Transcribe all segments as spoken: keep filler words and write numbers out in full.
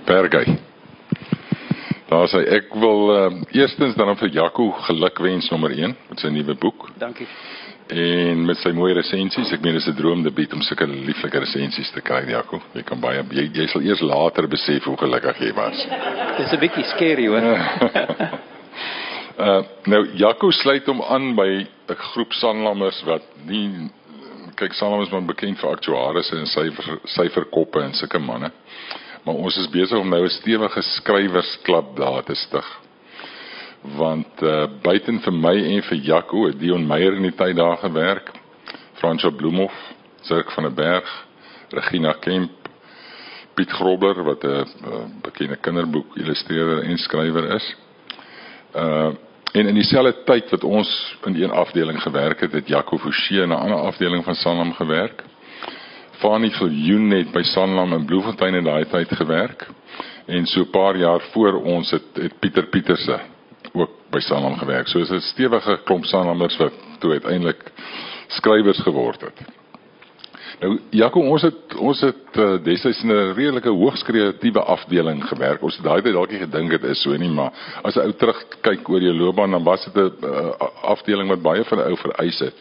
Bergey. Daar sê ek wil uh, eerstens dan vir Jaco gelukwens nommer een met sy nuwe boek. Dankie. En met sy mooie resensies, ek meen dit is 'n droomdebuut om sulke lieflike resensies te kry, Jaco. Jy kan baie jy, jy sal eers later besef hoe gelukkig jy was. Dit is 'n bietjie scary hoor. uh, nou Jaco sluit hom aan by 'n groep sanlammers wat nie kyk Sanlam is maar bekend vir aktuarisse en syfer syferkoppe en sulke manne. Maar ons is besig om nou 'n stewige skrywersklub daar te stig. Want uh, buiten vir my en vir Jaco het Dion Meyer in die tyd daar gewerk, Fransjo Bloemhof, Zirk van der Berg, Regina Kemp, Piet Grobler wat 'n uh, bekende kinderboek illustreerder en skrywer is. Uh, en in dieselfde tyd wat ons in die een afdeling gewerk het, het Jaco Fouché in 'n ander afdeling van Sanlam gewerk. Fanie Viljoen het by Sanlam in Bloemfontein in daai tyd gewerk. En so 'n paar jaar voor ons het, het Pieter Pieterse ook by Sanlam gewerk. So is 'n stewige klomp Sanlammers wat toe uiteindelik skrywers geword het. Nou Jaco, ons het ons het uh, destyds in 'n redelike hoogs kreatiewe afdeling gewerk. Ons het daai tyd dalk nie gedink dit is so nie, maar as 'n ou terugkyk oor jou loopbaan, dan was dit 'n uh, afdeling wat baie van 'n ou vereis het.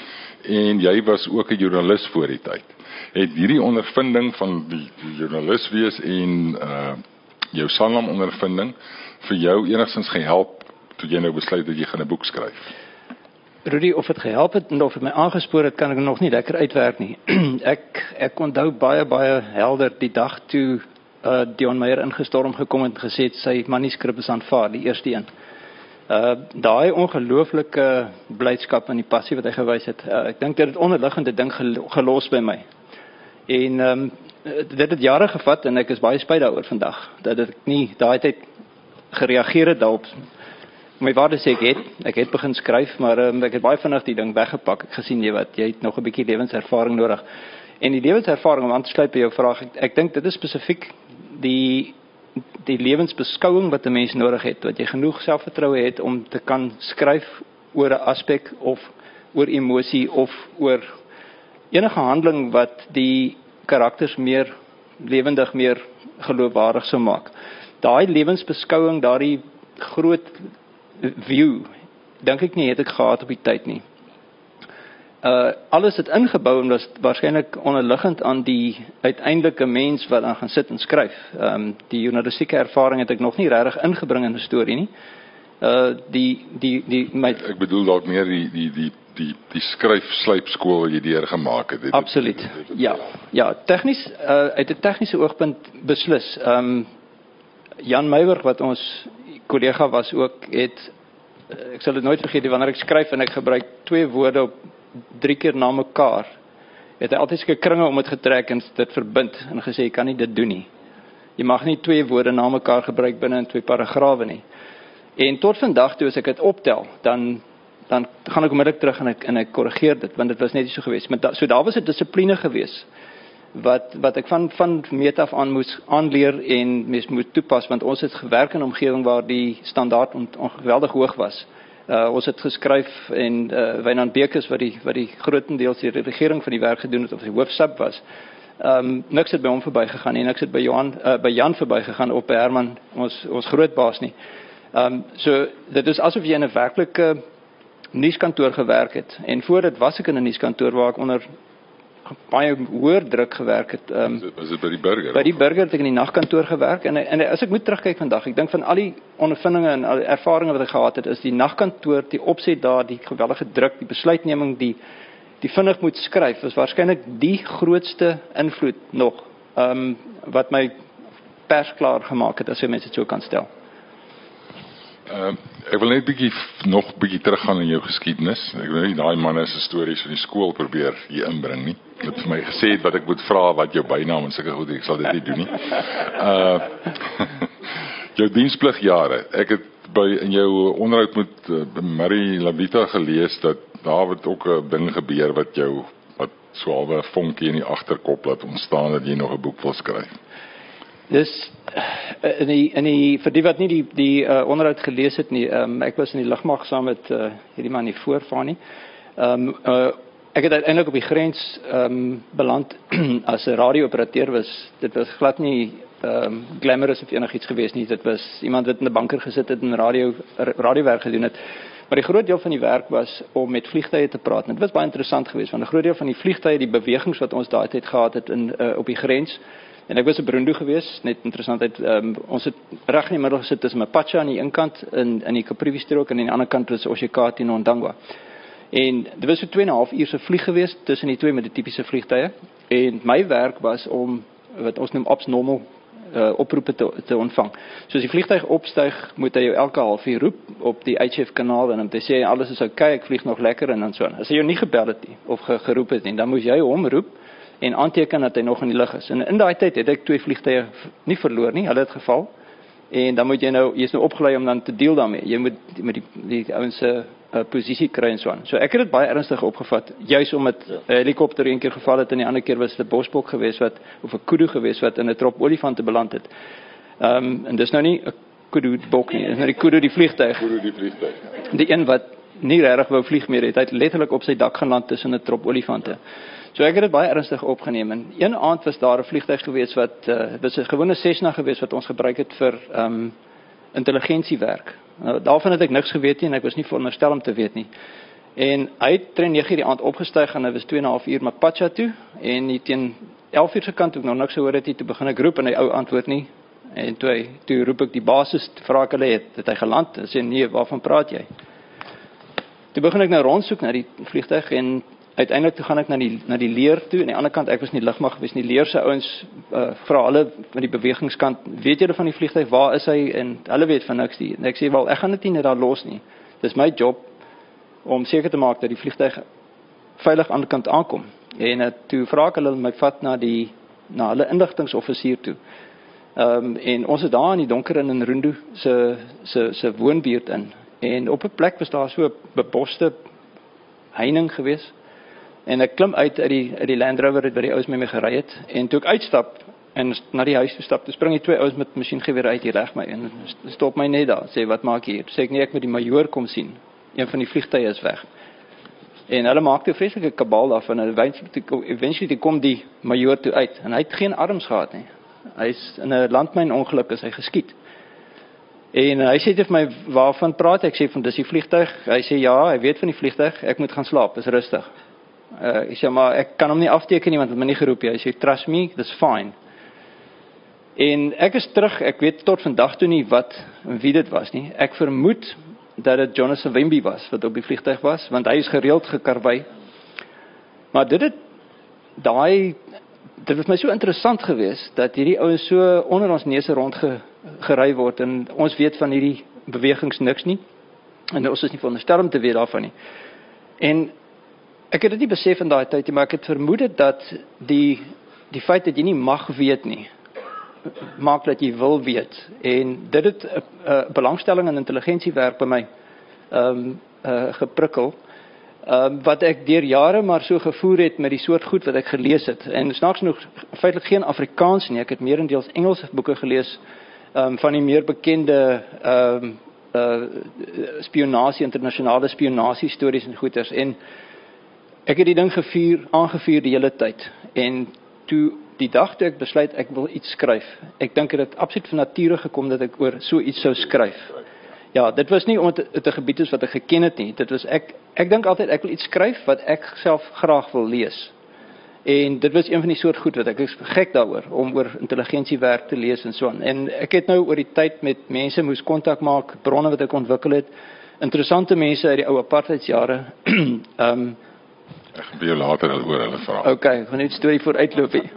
En jy was ook 'n joernalis voor die tyd. Het hierdie ondervinding van die, die joernalis wees en uh, jou Sanlam ondervinding vir jou enigstens gehelp toe jy nou besluit dat jy gaan 'n boek skryf? Rudy, of het gehelp het en of het my aangespoor het, kan ek nog nie lekker uitwerk nie. ek ek onthou baie baie helder die dag toe uh, Dion Meyer ingestorm gekom het en gesê het sy manuskrip is aanvaar, die eerste een. Uh, daai ongelooflike blydskap en die passie wat hy gewys het, uh, ek dink dit het onderliggende ding gelos by my. En um, dit het jare gevat en ek is baie spyt daaroor vandag, dat ek nie daai tyd gereageer het daarop. My waarde sê ek het, ek het begin skryf, maar um, ek het baie vinnig die ding weggepak. Ek gesien jy wat, jy het nog 'n bietjie lewenservaring nodig. En die lewenservaring, om aan te sluit by jou vraag, ek, ek dink dit is spesifiek die die lewensbeskouing wat 'n mens nodig het, wat jy genoeg selfvertroue het om te kan skryf oor 'n aspek of oor emosie of oor enige handeling wat die karakters meer lewendig, meer geloofwaardig sou maak. Daai lewensbeskouing, daardie groot view, dink ek nie het ek gehad op die tyd nie. Uh, alles het ingebou en was waarskynlik onderliggend aan die uiteindelike mens wat dan gaan sit en skryf. Um, die journalistieke ervaring het ek nog nie regtig ingebring in 'n storie nie. Uh, die die die my Ek bedoel dalk meer die die die die die skryf-slypskool wat jy deur gemaak het. Absoluut. Ja, ja, tegnies uh, uit 'n tegniese oogpunt beslis. Um, Jan Meiburg wat ons kollega was ook het ek sal dit nooit vergeet wanneer ek skryf en ek gebruik twee woorde op drie keer na mekaar, het hy altyd seker kringe om dit getrek en dit verbind en gesê, jy kan nie dit doen nie. Jy mag nie twee woorde na mekaar gebruik binne in twee paragrawe nie. En tot vandag toe as ek dit optel, dan dan gaan ek onmiddellik terug en ek en ek korrigeer dit, want dit was net nie so gewees. Maar da, so daar was 'n dissipline gewees wat wat ek van van meet af aan moes aanleer en mens moet toepas, want ons het gewerk in 'n omgewing waar die standaard ongeweldig hoog was. Uh, ons het geskryf en uh, Wynand Bekes wat die wat die grootendeels die regering van die werk gedoen het of die hoofsub was. Um, niks het by hom verbygegaan nie, niks het by Johan uh, by Jan verbygegaan op by Herman, ons ons groot baas nie. Um, so dit is asof jy in 'n werklike nuuskantoor gewerk het. En voor dit was ek in 'n nuuskantoor waar ek onder baie hoër druk gewerk het. Um, was dit by die Burger? By die Burger het ek in die nagkantoor gewerk en, en as ek moet terugkyk vandag, ek dink van al die ondervindinge en al die ervarings wat ek gehad het, is die nagkantoor, die opset daar, die geweldige druk, die besluitneming, die die vinnig moet skryf, is waarskynlik die grootste invloed nog, um, wat my persklaar gemaak het, as jy mense dit so kan stel. Uh, ek wil net bietjie nog bietjie teruggaan in jou geskiedenis. Ek wil nie daai manne se stories van die skool probeer hier inbring nie. Jy het vir my gesê het wat ek moet vra wat jou bynaam en sulke goed, ek sal dit nie doen nie. Uh jou dienspligjare. Ek het by in jou onderhoud met uh, Marie Labita gelees dat daar het ook 'n ding gebeur wat jou wat so 'n vonkie in die agterkop laat ontstaan dat jy nog 'n boek wil skryf. Dis in die in die vir die wat nie die die uh, onderhoud gelees het nie, um, ek was in die lugmag saam met uh, hierdie man hier voor van nie. Ehm um, uh, ek het uiteindelik op die grens um, beland as 'n radiooperateur was. Dit was glad nie um, glamorous of enigiets gewees nie. Dit was iemand wat in 'n banker gesit het en radio, radiowerk gedoen het. Maar die groot deel van die werk was om met vliegtuie te praat. En dit was baie interessant geweest, want 'n groot deel van die vliegtuie, die bewegings wat ons daai tyd gehad het in, uh, op die grens. En ek was in Burundi geweest, net interessantheid, um, ons het reg in die middel gesit tussen Mapacha aan die een kant, in, in die Caprivi strook, en aan die ander kant was Oshikati en Ondangwa. En dit was so twee en 'n half uur se vlieg geweest, tussen die twee met die tipiese vliegtuie. En my werk was om, wat ons noem ops normal, Uh, oproepe te, te ontvang. So as die vliegtuig opstyg, moet hy jou elke halfuur roep op die H F kanaal en om te sê alles is oukei, ek vlieg nog lekker en dan so. As hy jou nie gebel het nie of ge, geroep het nie, dan moes jy hom roep en aanteken dat hy nog in die lug is. En in daai tyd het ek twee vliegtuie nie verloor nie, hulle het geval. En dan moet jy nou, jy is nou opgelei om dan te deel daarmee. Jy moet met die die ouens se uh, posisie kry en so aan. So ek het dit baie ernstig opgevat, juis omdat 'n ja. helikopter een keer geval het en die ander keer was dit 'n bosbok geweest wat of 'n kudu geweest wat in 'n trop olifante beland het. Ehm um, en dis nou nie 'n kudu bok nie, dis nou die kudu die vliegtuig. Kudu die vliegtuig. Die een wat nie regtig wou vlieg meer het, hy het letterlik op sy dak geland tussen 'n trop olifante. So ek het dit baie ernstig opgeneem. En een aand was daar 'n vliegtuig geweest wat uh, dit was 'n gewone Cessna geweest wat ons gebruik het vir ehm um, intelligensiewerk. Nou, daarvan het ek niks geweet nie en ek was nie veronderstel om te weet nie. En hy het teen nege uur die aand opgestyg en hy was twee en 'n half uur Mapacha toe en teen elf uur se kant toe ek nog niks gehoor het nie, toe begin ek roep en hy ou antwoord nie. En toe hy, toe roep ek die basis, vra ek hulle het, het hy geland en sê nee, waarvan praat jy? Toe begin ek nou rondsoek na die vliegtuig en uiteindelik toe gaan ek na die na die leer toe, aan die ander kant ek was nie lugmag gewees nie, leer se ouens uh, vra hulle van die bewegingskant, weet julle van die vliegtuig, waar is hy? En hulle weet van niks nie. En ek sê wel, ek gaan dit nie net daar los nie. Dis my job om seker te maak dat die vliegtuig veilig aan die kant aankom. En uh, toe vra ek hulle my vat na die na hulle inligtingsoffisier toe. Ehm um, en ons is daar in die donker in Rundu se se se woonbuurt in. En op 'n plek was daar so 'n beboste heining geweest. En ek klim uit uit die uit die Land Rover wat by die ouens met my gery het en toe ek uitstap en na die huis toe stap, toe spring die twee ouens met masjiengewere uit, hier reg my en stop my net daar, sê wat maak jy hier? Sê ek nee, ek moet die majoor kom sien. Een van die vliegtuie is weg. En hulle maak toe vreeslike kabaal daarvan en eventually kom die majoor toe uit en hy het geen arms gehad nie. Hy's in 'n landmynongeluk is hy geskiet. En hy sê vir my, waarvan praat ek? Ek sê van dis die vliegtuig. Hy sê ja, hy weet van die vliegtuig. Ek moet gaan slaap, is rustig. Uh, ek sê maar ek kan hom nie afteken nie want het my nie geroep nie. Hy sê trust me, that's fine. En ek is terug, ek weet tot vandag toe nie wat en wie dit was nie. Ek vermoed dat dit Jonas Savimbi was wat op die vliegtuig was, want hy is gereeld gekarwei. Maar dit het daai dit was my so interessant geweest dat hierdie ouens so onder ons neuse rond ge, gery word en ons weet van hierdie bewegings niks nie. En ons is nie veronderstel om te weet daarvan nie. En ek het dit nie besef in daai tyd nie, maar ek het vermoed dat die die feit dat jy nie mag weet nie, maak dat jy wil weet. En dit het 'n uh, uh, belangstelling in intelligensiewerk by my um, uh, geprikkel. Um, wat ek deur jare maar so gevoer het met die soort goed wat ek gelees het. En snaaks genoeg feitelik geen Afrikaans nie. Ek het meerendeels Engelse boeke gelees um, van die meer bekende um, uh, spionasie, internasionale spionasie stories en goeters. En ek het die ding gevuur, aangevuur die hele tyd. En toe die dag toe ek besluit ek wil iets skryf. Ek dink dit het absoluut van nature gekom dat ek oor so iets sou skryf. Ja, dit was nie omdat dit 'n gebied is wat ek geken het nie. Dit was ek ek dink altyd ek wil iets skryf wat ek self graag wil lees. En dit was een van die soort goed wat ek is gek daaroor om oor intelligensiewerk te lees en so aan. En ek het nou oor die tyd met mense moes kontak maak, bronne wat ek ontwikkel het, interessante mense uit die ou apartheidsjare. Ehm um, Ek gaan by jou later oor hulle vra. Okay, ek gaan net storie vooruitloop hier.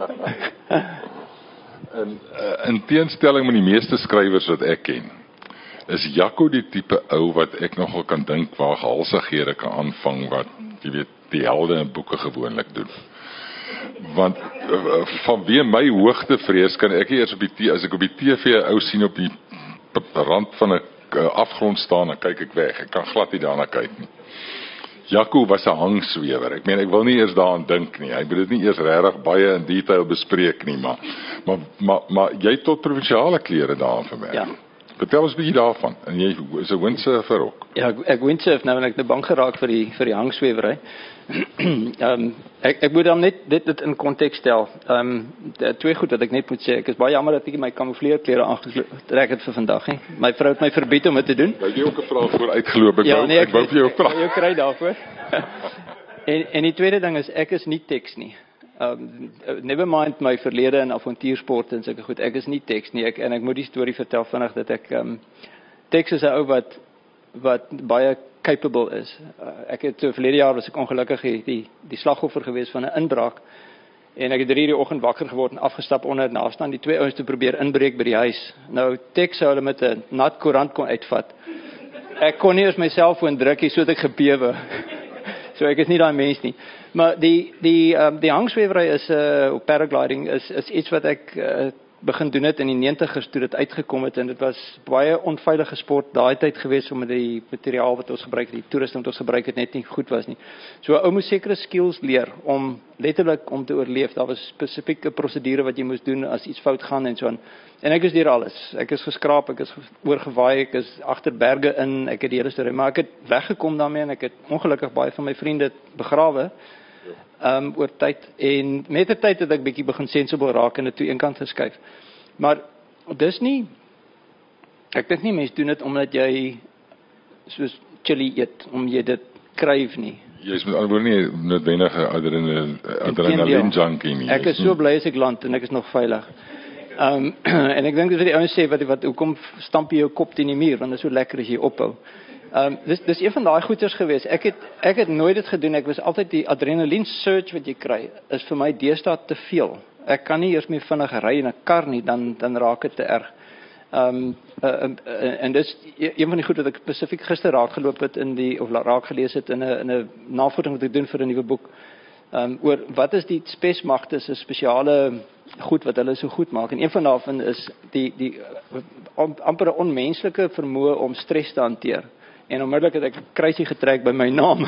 in, uh, in teenstelling met die meeste skrywers wat ek ken, is Jaco die tipe ou wat ek nogal kan dink waar gehalsighede kan aanvang wat, jy weet, die helde in boeke gewoonlik doen. Want uh, vanweë my hoogtevrees kan ek eers op die as ek op die T V 'n ou sien op die rand van 'n uh, afgrond staan, dan kyk ek weg. Ek kan glad nie daarna kyk nie. Jaco was 'n hangswewer. Ek meen ek wil nie eers daaraan dink nie. Hy moet dit nie eers regtig baie in detail bespreek nie, maar maar maar, maar jy het tot provinsiale klere daarin verwerk. Ja. Vertel ons 'n bietjie daarvan. En jy is 'n windsurfer ook. Ja, ek, ek windsurf nou en ek het bang geraak vir die vir die hangswewery. um, ek ek moet dan net dit dit in konteks stel. Um twee goed wat ek net moet sê. Ek is baie jammer dat ek my kamoufleerklere aangetrek het vir vandag nie. My vrou het my verbied om dit te doen. Jy het ook 'n vraag voor uitgeloop. Ek ja, wou nee, ek, ek wou vir jou vra. Jy kry daarvoor. en en die tweede ding is ek is nie teks nie. Um, never mind my verlede in avontuursport en sulke goed. Ek is nie teks nie. Ek en ek moet die storie vertel vinnig dat ek um, teks is 'n ou wat wat baie capable is. Uh, ek het so verlede jaar was ek ongelukkig die die, die slagoffer gewees van 'n inbraak en ek het drie die oggend wakker geword en afgestap onder en daar staan die twee ouens te probeer inbreek by die huis. Nou teks sou hulle met 'n nat koerant kon uitvat. Ek kon nie eens my selfoon druk nie, so het ek gebewe. So ek is nie daai mens nie. Maar die die um, die hangswewery is uh, op paragliding is is iets wat ek uh, begin doen het in die negentigers toe dit uitgekom het en dit was baie onveilige sport daai tyd gewees omdat die materiaal wat ons gebruik het, die toerusting wat ons gebruik het net nie goed was nie. So 'n ou moet sekere skills leer om letterlik om te oorleef. Daar was spesifieke prosedure wat jy moes doen as iets fout gaan en so aan. En ek is deur alles. Ek is geskraap, ek is oorgewaai, ek is agter berge in, ek het die hele storie, maar ek het weggekom daarmee en ek het ongelukkig baie van my vriende begrawe. Um, oor tyd en met die tyd het ek bietjie begin sensible raak en dit toe eenkant geskuif. Maar dis nie ek dink nie mense doen dit omdat jy soos chili eet om jy dit kryf nie. Jy is met ander woorde nie noodwendige adrenaline adrenaline junkie nie. Ek is so bly as ek land en ek is nog veilig. Um, en ek dink dis wat die ouens sê wat wat hoekom stamp jy jou kop teen die muur want dit is so lekker as jy ophou. Um, dis dis een van daai goeters gewees. Ek het ek het nooit dit gedoen. Ek was altyd die adrenaline surge wat jy kry is vir my deesdae te veel. Ek kan nie eers meer vinnig ry in 'n kar nie, dan dan raak dit te erg. Um uh, uh, en dis een van die goed wat ek spesifiek gister raak geloop het in die of raak gelees het in 'n in 'n navorsing wat ek doen vir 'n nuwe boek. Um oor wat is die spesmagte se spesiale goed wat hulle so goed maak en een van daarvan is die die amper 'n onmenslike vermoë om stres te hanteer. En onmiddellik het ek 'n kruisie getrek by my naam.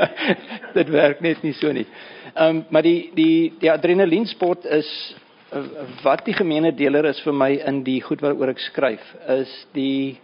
Dit werk net nie so nie. Um, maar die, die, die adrenalinesport is, uh, wat die gemene deler is vir my in die goed waaroor ek skryf, is die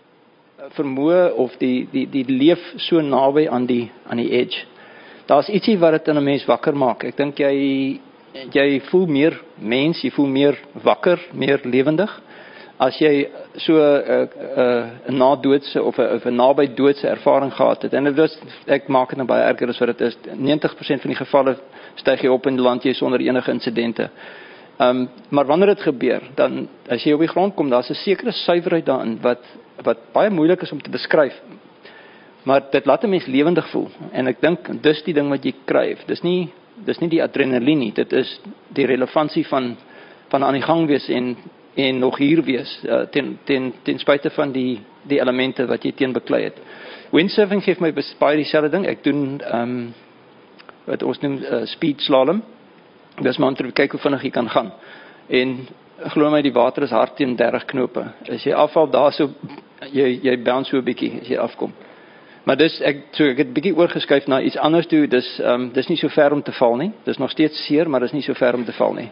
vermoë of die, die, die leef so naby aan die, aan die edge. Daar's ietsie wat dit in 'n mens wakker maak. Ek dink jy, jy voel meer mens, jy voel meer wakker, meer lewendig. As jy so 'n uh, uh, na-doodse of 'n uh, naby doodse ervaring gehad het. En dit is, ek maak dit nou baie erger as wat dit is. negentig persent van die gevalle styg jy op en land jy sonder enige insidente. Um, maar wanneer dit gebeur, dan as jy op die grond kom, daar's 'n sekere suiwerheid daarin wat wat baie moeilik is om te beskryf. Maar dit laat 'n mens lewendig voel. En ek dink dis die ding wat jy kry. Dis nie dis nie die adrenaline nie. Dit is die relevantie van van aan die gang wees en en nog hier wees, uh, ten, ten, ten spyte van die, die elemente wat jy teen beklei het. Windsurfing geef my baie dieselfde ding. Ek doen, um, wat ons noem, uh, speed slalom. Dis maar om te kyk hoe vinnig jy kan gaan. En glo my, die water is hard teen dertig knope. As jy afval daar so, jy, jy bounce so 'n bietjie as jy afkom. Maar dis, ek, so ek het bietjie oorgeskuif na iets anders toe, dis, um, dis nie so ver om te val nie. Dis nog steeds seer, maar dis nie so ver om te val nie.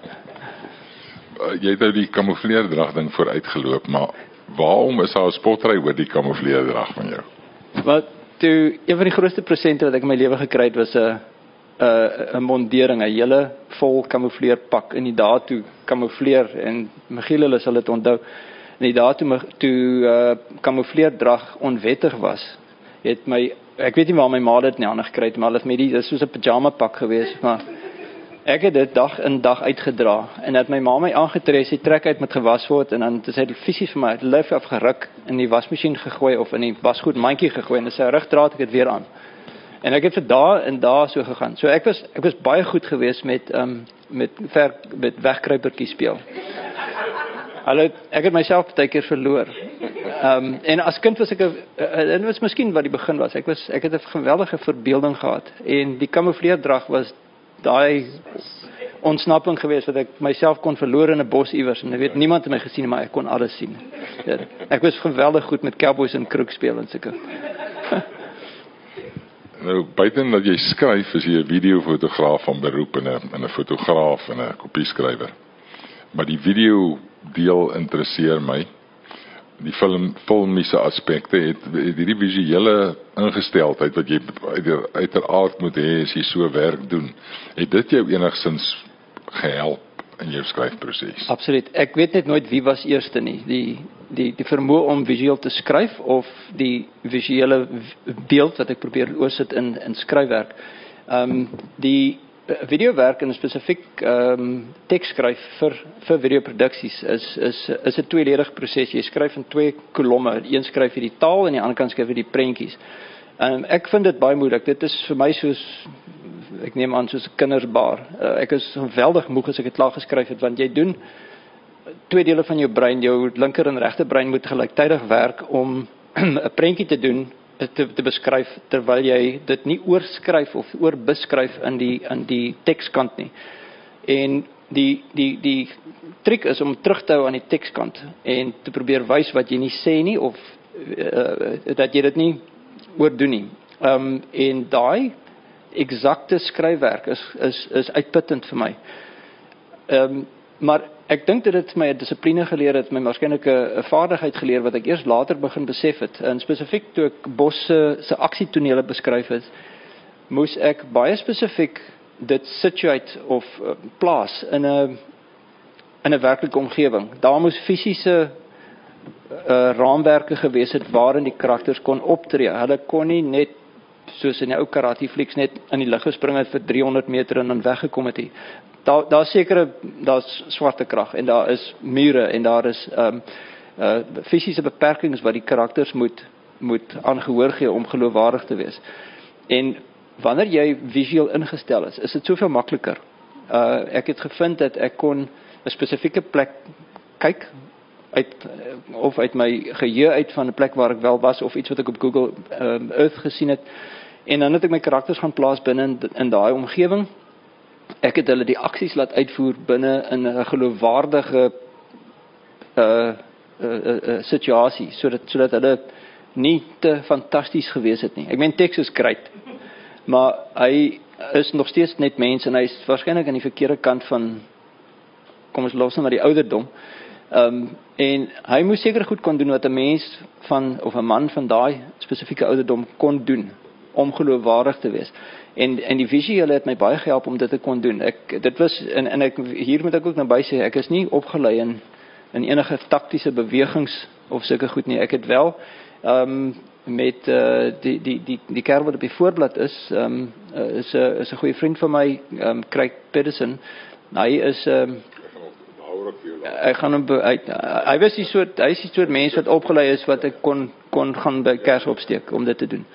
Uh, jy het nou die kamoufleerdrag ding vooruitgeloop, maar waarom is daar 'n spotry oor die kamoufleerdrag van jou? Wat toe een van die grootste presente wat ek in my lewe gekry het was 'n 'n 'n mondering, 'n hele vol kamoufleerpak in die dae toe kamoufleer en Michiel hulle sal dit onthou. In die dae toe toe uh, kamoufleerdrag onwettig was, het my ek weet nie waar my ma dit nie aan gekry het, maar hulle het met die dis soos 'n pyjama pak geweest, maar ek het dit dag in dag uitgedra en dat my ma my aangetree, sy trek uit met gewas word en dan het sy fisies vir my het lyf afgeruk in die wasmasjien gegooi of in die wasgoed mandjie gegooi en sy rugdraad ek dit weer aan. En ek het vir dae en dae so gegaan. So ek was ek was baie goed geweest met um, met ver met wegkruipertjie speel. Hulle ek het myself baie keer verloor. Um, en as kind was ek 'n en dit was miskien wat die begin was. Ek was ek het 'n geweldige verbeelding gehad en die kamoufleerdrag was daai ontsnapping geweest wat ek myself kon verloor in 'n bos iewers en ek weet niemand het my gesien maar ek kon alles sien. Ja, ek was geweldig goed met cowboys en kroeg speel en sulke. Nou buiten dat jy skryf, is jy 'n videofotograaf van beroep en 'n en 'n fotograaf en 'n kopieskrywer. Maar die video deel interesseer my. die film, filmiese aspekte, het, het die visuele ingesteldheid wat jy uiteraard moet hê as jy so werk doen, het dit jou enigstens gehelp in jou skryfproses? Absoluut. Ek weet net nooit wie was eerste nie. Die die die vermoë om visueel te skryf of die visuele beeld wat ek probeer oorsit in in skryfwerk. Ehm um, die videowerk en spesifiek ehm um, teks skryf vir vir videoproduksies is is is 'n tweeledige proses. Jy skryf in twee kolomme. Een skryf jy die taal en die ander kant skryf jy die prentjies. Ehm um, ek vind dit baie moeilik. Dit is vir my soos ek neem aan soos 'n kindersbaar. Uh, ek is geweldig moeg as ek dit klaar geskryf het, want jy doen twee dele van jou brein, jou linker en regter brein moet gelyktydig werk om 'n prentjie te doen, te, te beskryf, terwyl jy dit nie oorskryf of oorbeskryf in die in die tekskant nie. En die die die triek is om terug te hou aan die tekskant en te probeer wys wat jy nie sê nie of uh, dat jy dit nie oordoen nie. Ehm um, en daai eksakte skryfwerk is is is uitputtend vir my. Ehm um, maar ek dink dat dit my 'n dissipline geleer het, my waarskynlik 'n vaardigheid geleer wat ek eers later begin besef het. En spesifiek toe ek Bos se se aksietonele beskryf het, moes ek baie spesifiek dit situate of uh, plaas in 'n in 'n werklike omgewing. Daar moes fisiese uh, raamwerke gewees het waarin die karakters kon optree. Hulle kon nie net soos in die ou karate flieks net in die lug gespring het vir drie honderd meter en dan weggekom het. Daar daar sekere daar's swarte krag en daar is mure en daar is ehm um, uh fisiese beperkings wat die karakters moet moet aangehoor gee om geloofwaardig te wees. En wanneer jy visueel ingestel is, is dit soveel makliker. Uh ek het gevind dat ek kon 'n spesifieke plek kyk uit of uit my geheue uit van 'n plek waar ek wel was of iets wat ek op Google um, Earth gesien het. En dan het ek my karakters gaan plaas binne in, in daai omgewing. Ek het hulle die aksies laat uitvoer binne in 'n geloofwaardige uh, uh, uh, uh, situasie, sodat sodat hulle nie te fantasties gewees het nie. Ek meen teks is great, maar hy is nog steeds net mens en hy is waarskynlik aan die verkeerde kant van, kom ons los nou maar die ouderdom. Um, en hy moes seker goed kon doen wat 'n mens van of 'n man van daai spesifieke ouderdom kon doen om geloofwaardig te wees. En en die visuele het my baie gehelp om dit te kon doen. Ek dit was en en ek hier moet ek ook naby sê, ek is nie opgelei in in enige taktiese bewegings of sulke goed nie. Ek het wel ehm um, met uh, die die die die kerel wat op die voorblad is, ehm um, uh, is 'n is 'n goeie vriend van my, ehm um, Craig Pedersen. Hy is ehm um, Ek gaan hom hy, hy was die soort hy is die soort mens wat opgelei is wat ek kon kon gaan by kers opsteek om dit te doen.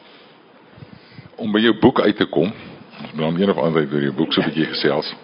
Om by jou boek uit te kom, ons moet om een of ander deur jou boek so 'n bietjie gesels.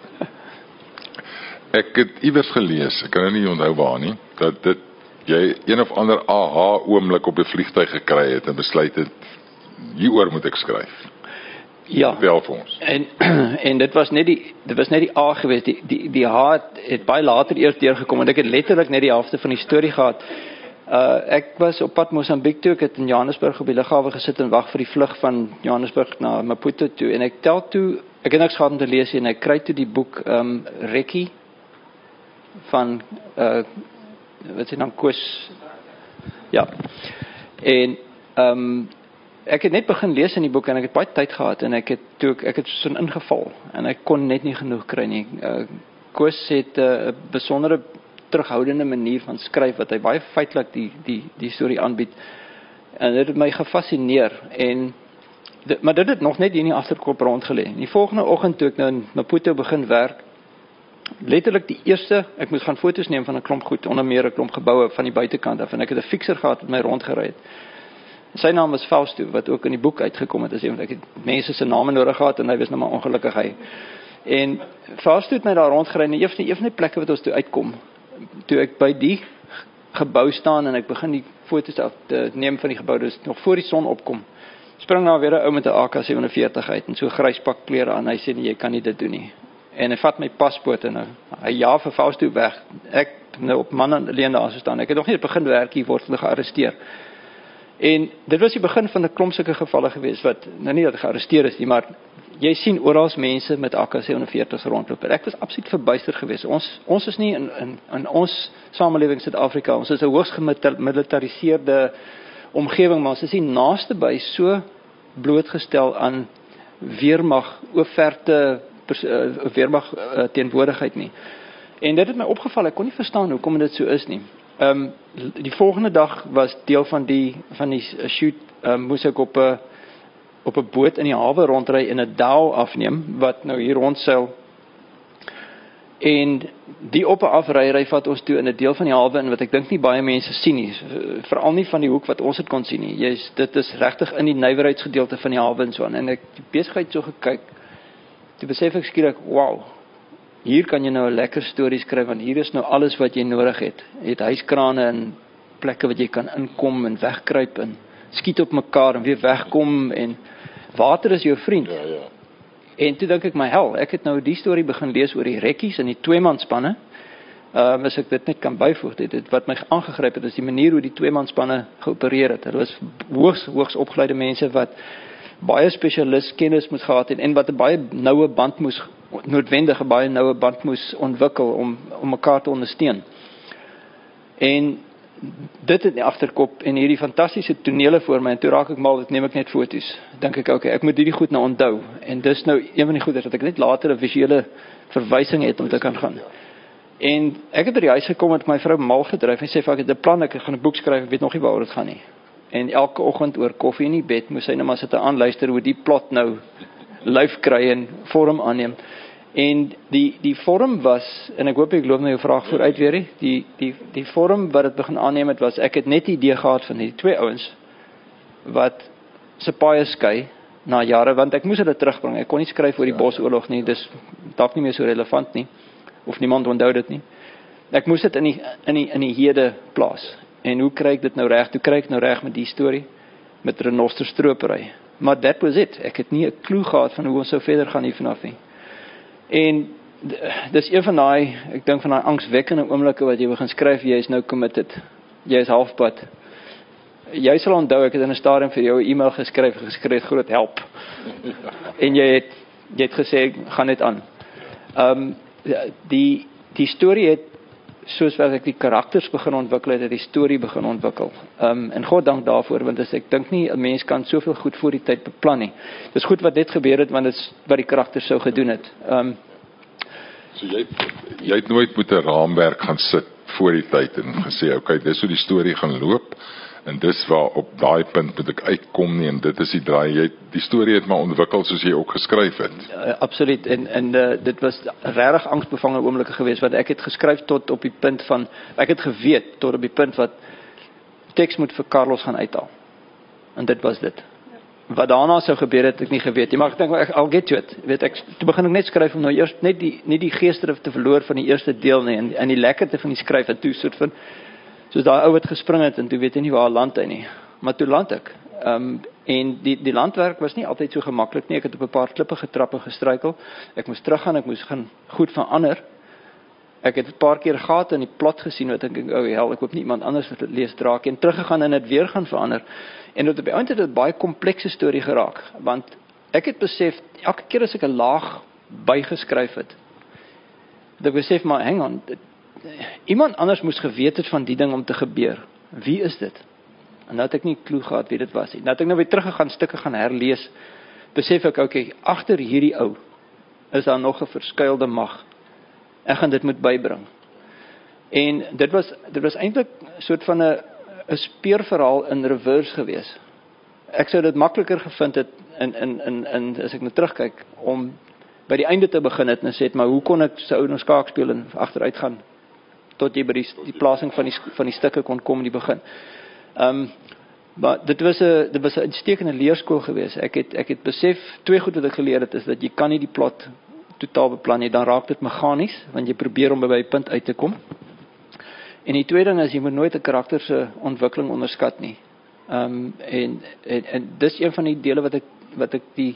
Ek het iewers gelees, ek kan nou nie onthou waar nie, dat dit jy een of ander aha oomblik op 'n vliegtuig gekry het en besluit het hieroor moet ek skryf. Ja. Wel vir ons. En en dit was net die dit was net die A geweest. Die die die H het, het baie later eers deurgekom en ek het letterlik net die helfte van die storie gehad. Uh ek was op pad Mosambiek toe, ek het in Johannesburg op die lughawe gesit en wag vir die vlug van Johannesburg na Maputo toe en ek tel toe, ek het niks gehad om te lees en ek kry toe die boek um Rekkie van uh wat sê dan Koos. Ja. En um ek het net begin lees in die boek en ek het baie tyd gehad en ek het toe ek, ek het so ingeval en ek kon net nie genoeg kry nie. Uh, Koos het 'n uh, besondere terughoudende manier van skryf wat hy baie feitelik die die die storie aanbied. En dit het my gefassineer en dit, maar dit het nog net hier in die agterkop rondgelê. Die volgende oggend toe ek nou in Maputo begin werk, letterlik die eerste, ek moes gaan foto's neem van 'n klomp goed, onder meer 'n klomp geboue van die buitekant af en ek het 'n fikser gehad wat my rondgery het. Sy naam was Fausto, wat ook in die boek uitgekom het, as ek het mense se name nodig gehad en hy was nou maar ongelukkig hy. En Fausto het my daar rondgery en een van die, een van die plekke wat ons toe uitkom, toe ek by die gebou staan en ek begin die foto's af te neem van die gebou, dus nog voor die son opkom, spring daar weer 'n ou met 'n A K sewenveertig uit en so grys pak klere aan, hy sê nee, jy kan nie dit doen nie. En hy vat my paspoort en hy ja vir Fausto weg. Ek nou op man alleen daar so staan. Ek het nog nie begin werk hier word hulle gearresteer. En dit was die begin van 'n klomp sulke gevalle gewees wat nou nie dat gearresteer is nie, maar jy sien oral mense met A K sewenveertigs rondloop. Ek was absoluut verbuister geweest. Ons ons is nie in in in ons samelewing Suid-Afrika, ons is 'n hoogs gemilitariseerde omgewing, maar ons is nie naaste by so blootgestel aan weermag, oorverte uh, weermag uh, teenwoordigheid nie. En dit het my opgeval, ek kon nie verstaan hoekom dit so is nie. Ehm um, die volgende dag was deel van die van die shoot, um, moes ek op 'n op 'n boot in die hawe rondry en 'n dhow afneem wat nou hier rondseil. En die op- en afryry vat ons toe in 'n deel van die hawe in wat ek dink nie baie mense sien nie, veral nie van die hoek wat ons dit kon sien nie. Jy's dit is regtig in die nywerheidsgedeelte van die hawe en so aan. En ek die besigheid so gekyk. Toe besef ek skielik, wow. Hier kan jy nou 'n lekker storie skryf want hier is nou alles wat jy nodig het. Jy het huiskrane en plekke wat jy kan inkom en wegkruip en skiet op mekaar en weer wegkom en water is jou vriend. Ja, ja. En toe dink ek my hel, ek het nou die storie begin lees oor die rekkies en die tweemanspanne. Ehm uh, as ek dit net kan byvoeg, dit, dit wat my aangegryp het is die manier hoe die tweemanspanne geopereer het. Hulle was hoogs hoogs opgeleide mense wat baie spesialis kennis moes gehad het en wat 'n baie noue band moes noodwendige baie noue band moes ontwikkel om om mekaar te ondersteun. En dit in die agterkop en hierdie fantastiese tonele voor my en toe raak ek mal, dit neem ek net foto's. Dink ek, okay, ek moet hierdie goed nou onthou. En dis nou een van die goeie dat ek net later 'n visuele verwysing het om te kan gaan. En ek het by die huis gekom met my vrou mal gedryf en sê vir ek het 'n plan, ek gaan 'n boek skryf, ek weet nog nie waaroor dit gaan nie. En elke oggend oor koffie in die bed moes sy net maar sit en aanluister hoe die plot nou lyf kry en vorm aanneem. En die die vorm was, en ek hoop ek loop nou jou vraag vooruit weer nie, die die die vorm wat dit begin aanneem het was, ek het net die idee gehad van die twee ouens wat se paie skei na jare, want ek moes hulle terugbring. Ek kon nie skryf oor die Bosoorlog nie, dis dalk nie meer so relevant nie, of niemand onthou dit nie. Ek moes dit in die in die in die hede plaas. En hoe kry ek dit nou reg? Hoe kry ek nou reg met die storie met renosterstropery? Maar that was it. Ek het nie 'n klou gehad van hoe ons sou verder gaan hier vanaf nie. En dis een van daai, ek dink van daai angswekkende oomblikke wat jy begin skryf, jy is nou committed. Jy is halfpad. Jy sal onthou ek het in 'n stadium vir jou 'n e-mail geskryf, geskryf groot help. En jy het jy het gesê gaan net aan. Ehm um, die die storie het soos wat ek die karakters begin ontwikkel het, het die storie begin ontwikkel. Ehm um, en God dank daarvoor, want as ek dink nie 'n mens kan soveel goed voor die tyd beplan nie. Dis goed wat dit gebeur het, want dit is wat die karakters sou gedoen het. Ehm um, So jy jy het nooit met 'n raamwerk gaan sit voor die tyd en gesê, okay, dis hoe die storie gaan loop en dis waar op daai punt moet ek uitkom nie en dit is die draai. Jy die storie het maar ontwikkel soos jy ook geskryf het. Uh, absoluut en en uh, dit was regtig angsbevange oomblikke geweest want ek het geskryf tot op die punt van ek het geweet tot op die punt wat teks moet vir Carlos gaan uithaal. En dit was dit. Wat daarna sou gebeur het ek nie geweet nie, maar ek dink ek I'll get to it. Weet ek toe begin ek net skryf om nou eers net die nie die geesdrif te verloor van die eerste deel nie en en die lekkerte van die skryf en toe soort van soos daai ou wat gespring het en toe weet hy nie waar land hy nie. Maar toe land ek. Ehm um, en die die landwerk was nie altyd so gemaklik nie. Ek het op 'n paar klippe getrap en gestruikel. Ek moes teruggaan, ek moes gaan goed verander. Ek het 'n paar keer gate in die plot gesien wat ek dink, ou hel, ek hoop nie iemand anders dit lees draak en teruggegaan en dit weer gaan verander. En dit op die einde het 'n baie komplekse storie geraak, want ek het besef elke keer as ek 'n laag bygeskryf het, dat ek besef maar hang on, dit, iemand anders moes geweet het van die ding om te gebeur. Wie is dit? En nou het ek nie klou gehad wie dit was nie. Nou het ek nou weer teruggegaan, stukke gaan herlees, besef ek, okay, agter hierdie ou is daar nog 'n verskuilde mag. Ek gaan dit moet bybring. En dit was dit was eintlik 'n soort van 'n 'n speurverhaal in reverse gewees. Ek sou dit makliker gevind het in in in in as ek nou terugkyk om by die einde te begin het en sê maar hoe kon ek se ou nou skaak speel en agteruit gaan tot jy by die die plasing van die van die stukke kon kom in die begin. Ehm um, maar dit was 'n dit was 'n uitstekende leerskool gewees. Ek het ek het besef twee goed wat ek geleer het is dat jy kan nie die plot totaal beplan nie, dan raak dit meganies want jy probeer om by 'n punt uit te kom. En die tweede ding is jy moet nooit 'n karakter se ontwikkeling onderskat nie. Ehm um, en, en en dis een van die dele wat ek wat ek die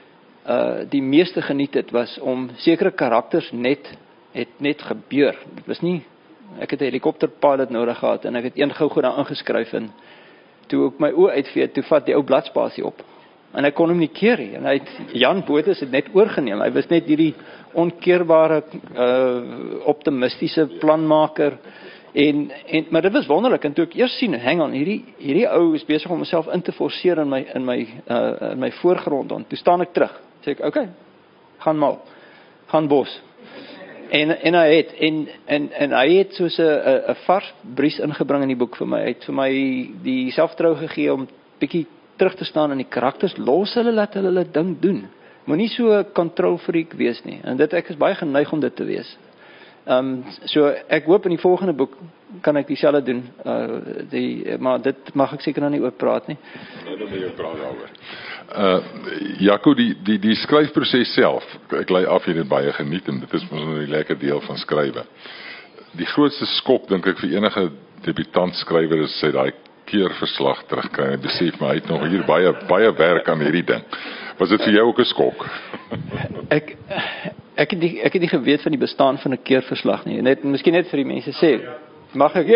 uh die meeste geniet het was om sekere karakters net het net gebeur. Dit was nie ek het 'n helikopterpilot nodig gehad en ek het een gou goed daar ingeskryf en toe ek my oë uitvee, toe vat die ou bladspasie op. En hy kon hom nie keer nie. En hy het, Jan Botha het net oorgeneem. Hy was net hierdie onkeerbare, uh, optimistiese planmaker. En, en, maar dit was wonderlik, en toe ek eers sien, hang on, hierdie, hierdie ou is besig om homself in te forceer in my, in my, uh, in my voorgrond, en toe staan ek terug. Sê ek, oké, okay, gaan mal, gaan bos. En, en hy het, en, en, en hy het soos 'n vars bries ingebring in die boek vir my. Hy het vir my die selfvertroue gegee om bietjie terug te staan en die karakters los hulle, laat hulle hulle ding doen. Moenie so 'n control freak wees nie. En dit ek is baie geneig om dit te wees. Ehm um, so ek hoop in die volgende boek kan ek dieselfde doen. Uh die maar dit mag ek seker nou nie oor praat nie. Nou dan moet jy praat daaroor. Uh Jaco, die die die skryfproses self, ek lei af jy dit baie geniet en dit is mos 'n lekker deel van skrywe. Die grootste skok dink ek vir enige debutant skrywer is sy daai keerverslag terugkry en besef maar hy het nog hier baie baie werk aan hierdie ding. Was dit vir jou ook 'n skok? ek ek het nie, ek het nie geweet van die bestaan van 'n keerverslag nie. Net miskien net vir die mense sê. Mag ek?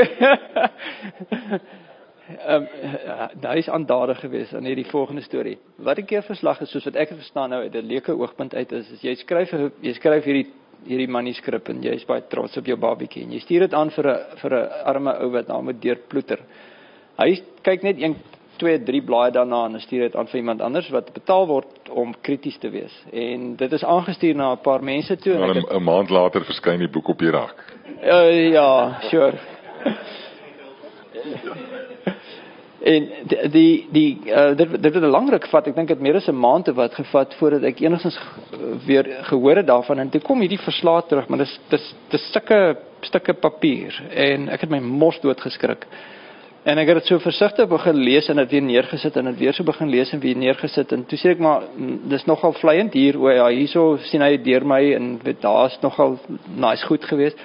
Ehm um, daar is aandadig geweest aan hierdie volgende storie. Wat 'n keerverslag is, soos wat ek het verstaan nou uit 'n leuke oogpunt uit is, is jy skryf jy skryf hierdie hierdie manuskrip en jy is baie trots op jou babietjie en jy stuur dit aan vir 'n vir 'n arme ou wat daar moet deurploeter. Hy kyk net een, twee, drie blaaie daarna en stuur dit aan vir iemand anders wat betaal word om krities te wees. En dit is aangestuur na 'n paar mense toe. En 'n, 'n maand later verskyn die boek op die rak. Uh, ja, sure. En die die, die uh, dit dit het 'n lang ruk gevat. Ek dink dit meer as 'n maand het wat gevat voordat ek enigstens weer gehoor het daarvan en toe kom hierdie verslag terug, maar dis dis dis sulke stukke papier en ek het my mos dood geskrik. En ek het dit so versigtig begin lees en dit weer neergesit en dit weer so begin lees en weer neergesit en toe sê ek maar dis nogal vleiend hier, o ja, hierso sien hy deur my en weet daar's nogal nice goed geweest.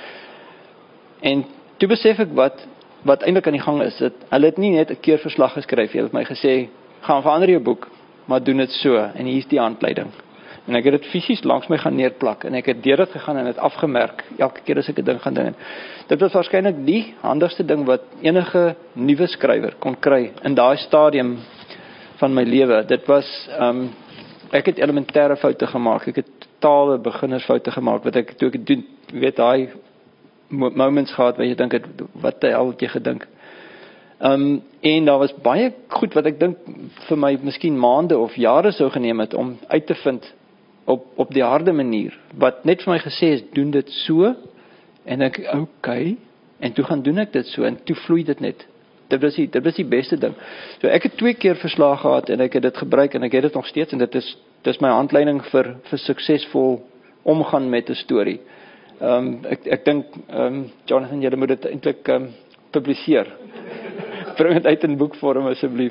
En toe besef ek wat wat eintlik aan die gang is. Dit hulle het nie net 'n keer verslag geskryf, hulle het my gesê, gaan verander jou boek, maar doen dit so en hier's die handleiding. En ek het dit fisies langs my gaan neerplak en ek het deur dit gegaan en dit afgemerk elke keer as ek 'n ding gaan doen. Dit was waarskynlik die handigste ding wat enige nuwe skrywer kon kry in daai stadium van my lewe. Dit was um, ek het elementêre foute gemaak. Ek het totale beginnersfoute gemaak wat ek toe ek doen, weet daai moments gehad waar jy dink het, wat die hel het jy gedink? Um, en daar was baie goed wat ek dink vir my miskien maande of jare sou geneem het om uit te vind op op die harde manier, wat net vir my gesê is, doen dit so, en ek, oké, okay, en toe gaan doen ek dit so, en toe vloei dit net. Dit was die, dit was die beste ding. So ek het twee keer verslag gehad, en ek het dit gebruik, en ek het dit nog steeds, en dit is, dit is my handleiding vir, vir suksesvol omgaan met 'n storie. Um, ek, ek dink, um, Jonathan, julle moet dit eintlik um, publiseer. Bring dit uit in boekvorm, asseblief.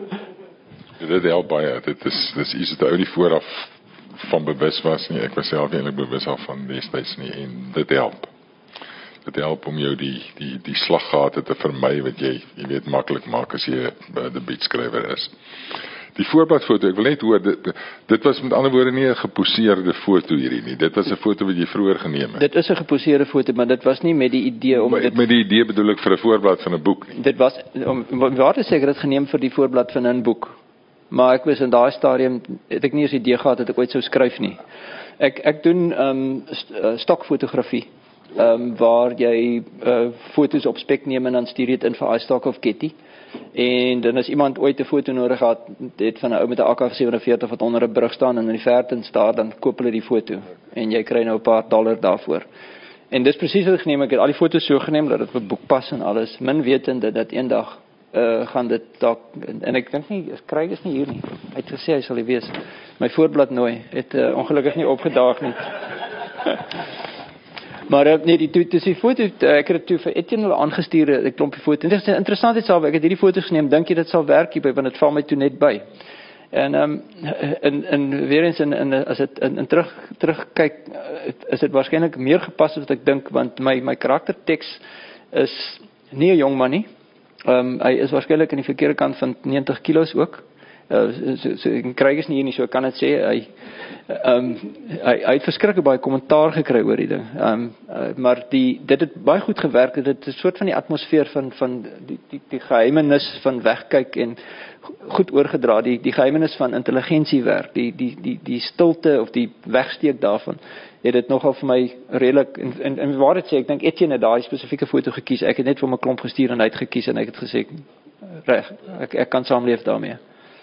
Dit help baie, dit is, dit is iets wat ou nie vooraf van bewus was nie, ek was self eintlik bewus af van destyds nie, en dit help. Dit help om jou die, die, die slaggate te vermy, wat jy, jy weet, maklik maak as jy 'n debuutskrywer is. Die voorbladfoto, ek wil net hoor, dit, dit was met ander woorde nie 'n geposeerde foto hierdie nie, dit was 'n foto wat jy vroeër geneem het. Dit is 'n geposeerde foto, maar dit was nie met die idee om met, dit... Met die idee bedoel ek vir 'n voorblad van 'n boek nie. Dit was, om, om waar te sê, ek het dit geneem vir die voorblad van 'n boek. Maar ek was in daai stadium, het ek nie eens idee gehad dat ek ooit sou skryf nie. Ek, ek doen um, st stokfotografie, um, waar jy uh, foto's op spek neem en dan stuur jy dit in vir iStock of Getty. En dan as iemand ooit 'n foto nodig gehad het van 'n ou met 'n A K sewenveertig wat onder 'n brug staan en in die verte staar, dan koop hulle die foto. En jy kry nou 'n paar dollar daarvoor. En dis presies wat ek geneem, ek het al die foto's so geneem dat dit vir boek pas en alles, min wetende dat eendag Uh, gaan dit dalk, en ek dink nie, kry is nie hier nie. Hy het gesê hy sal hier wees. My voorblad nooi, het uh, ongelukkig nie opgedaag nie. Maar uh, nee, die toe dis die foto, uh, ek het dit toe vir Etienne hulle aangestuur, 'n klompie foto. En dit is interessant iets al, ek het hierdie foto's geneem, dink jy dit sal werk hierby, want dit val my toe net by. En um, en en weer eens in in as dit in, in terug terugkyk, is dit waarskynlik meer gepas as wat ek dink, want my my karakterteks is nie 'n jong man nie. Um, hy is waarskynlik aan die verkeerde kant van negentig kilos ook. uh, so, so, ek kry is nie hier nie, so ek kan dit sê, hy, um, hy, hy het verskriklik baie kommentaar gekry oor die ding, um, uh, maar die, dit het baie goed gewerk, dit het 'n soort van die atmosfeer van, van die, die, die geheimenis van wegkyk en goed oorgedra, die, die geheimenis van intelligensiewerk, die, die, die, die stilte of die wegsteek daarvan, het dit nogal vir my redelik, en, en, en waar het sê, ek dink Etienne het daai spesifieke foto gekies, ek het net vir my klomp gestuur en hy het gekies en ek het gesê, reg, ek, ek kan saamleef daarmee.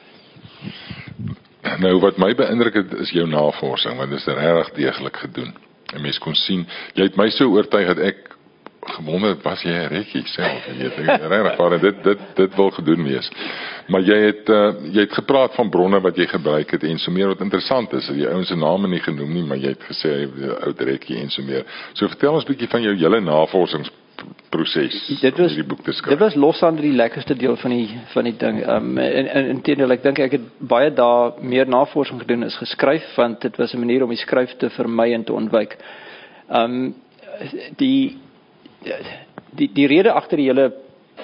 Nou wat my beïndruk het is jou navorsing, want dit is regtig deeglik gedoen. En mens kon sien, jy het my so oortuig dat ek gewonder, was jy 'n rekkie self, jy weet, ek regtig waar dit dit dit wil gedoen wees. Maar jy het uh, jy het gepraat van bronne wat jy gebruik het en so meer wat interessant is. Die ouens se name nie genoem nie, maar jy het gesê jy ou rekkie en so meer. So vertel ons 'n bietjie van jou hele navorsingsproses dit was, om hierdie boek te skryf. Dit was losstaande die lekkerste deel van die van die ding. Um, en en inteendeel, ek dink ek het baie daar meer navorsing gedoen as geskryf, want dit was 'n manier om die skryf te vermy en te ontwyk. Um, die Die, die rede agter die hele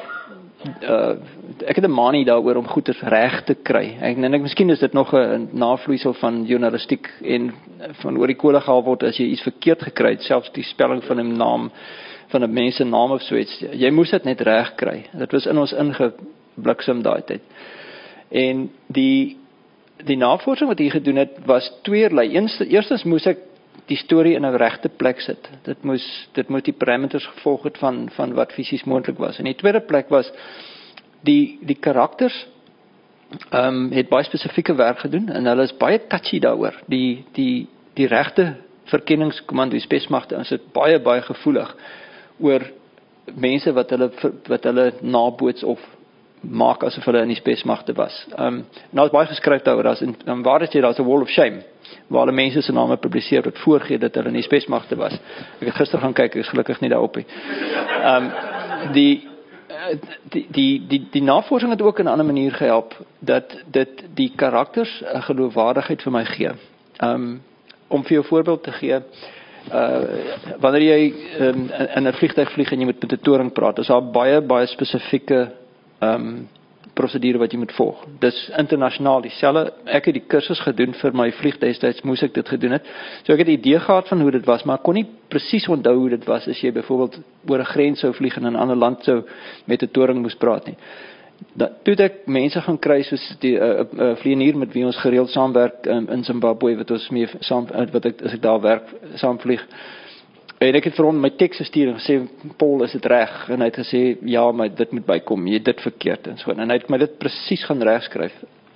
uh, ek het 'n manie daaroor om goeders reg te kry. Ek dink miskien is dit nog 'n navloeisel van journalistiek en van oor die kolle gehaal word as jy iets verkeerd gekry het, selfs die spelling van 'n naam van 'n mens se naam of so iets. Jy moes dit net reg kry. Dit was in ons ingebliksem daai tyd. En die die navorsing wat hier gedoen het was tweeërlei. Eerstens moes ek die storie in 'n regte plek sit. Dit moes dit moet die parameters gevolg het van van wat fisies moontlik was. En die tweede plek was die die karakters ehm um, het baie spesifieke werk gedoen en hulle is baie touchy daaroor. Die die die regte verkenningskommando, die spesmagte, is dit baie baie gevoelig oor mense wat hulle wat hulle naboots of maak asof hulle in die spesmagte was. Ehm um, nou is baie geskryf daaroor, as in um, waar is jy, daar's 'n wall of shame waar hulle mense se name publiseer wat voorgee dat hulle in die spesmagte was. Ek het gister gaan kyk, ek is gelukkig nie daarop nie. Ehm um, die Die, die, die, die navorsing het ook in 'n ander manier gehelp, dat dit die karakters 'n geloofwaardigheid vir my gee. Um, om vir jou voorbeeld te gee, uh, wanneer jy um, in 'n vliegtuig vlieg en jy moet met 'n toring praat, is daar baie, baie spesifieke um, prosedure wat jy moet volg. Dis internasionaal dieselfde. Ek het die kursus gedoen vir my vliegdestyds, moes ek dit gedoen het. So ek het 'n idee gehad van hoe dit was, maar ek kon nie presies onthou hoe dit was as jy byvoorbeeld oor 'n grens sou vlieg en in 'n ander land sou met 'n toring moes praat nie. Dat toe ek mense gaan kry soos die 'n uh, uh, vlieënier met wie ons gereeld saamwerk um, in Zimbabwe, wat ons mee saam wat ek as ek daar werk saam vlieg. En ek het vir hom my teks gestuur en gesê, Paul, is dit reg? En hy het gesê, ja, maar dit moet bykom, jy het dit verkeerd en so. En hy het my dit presies gaan regskryf.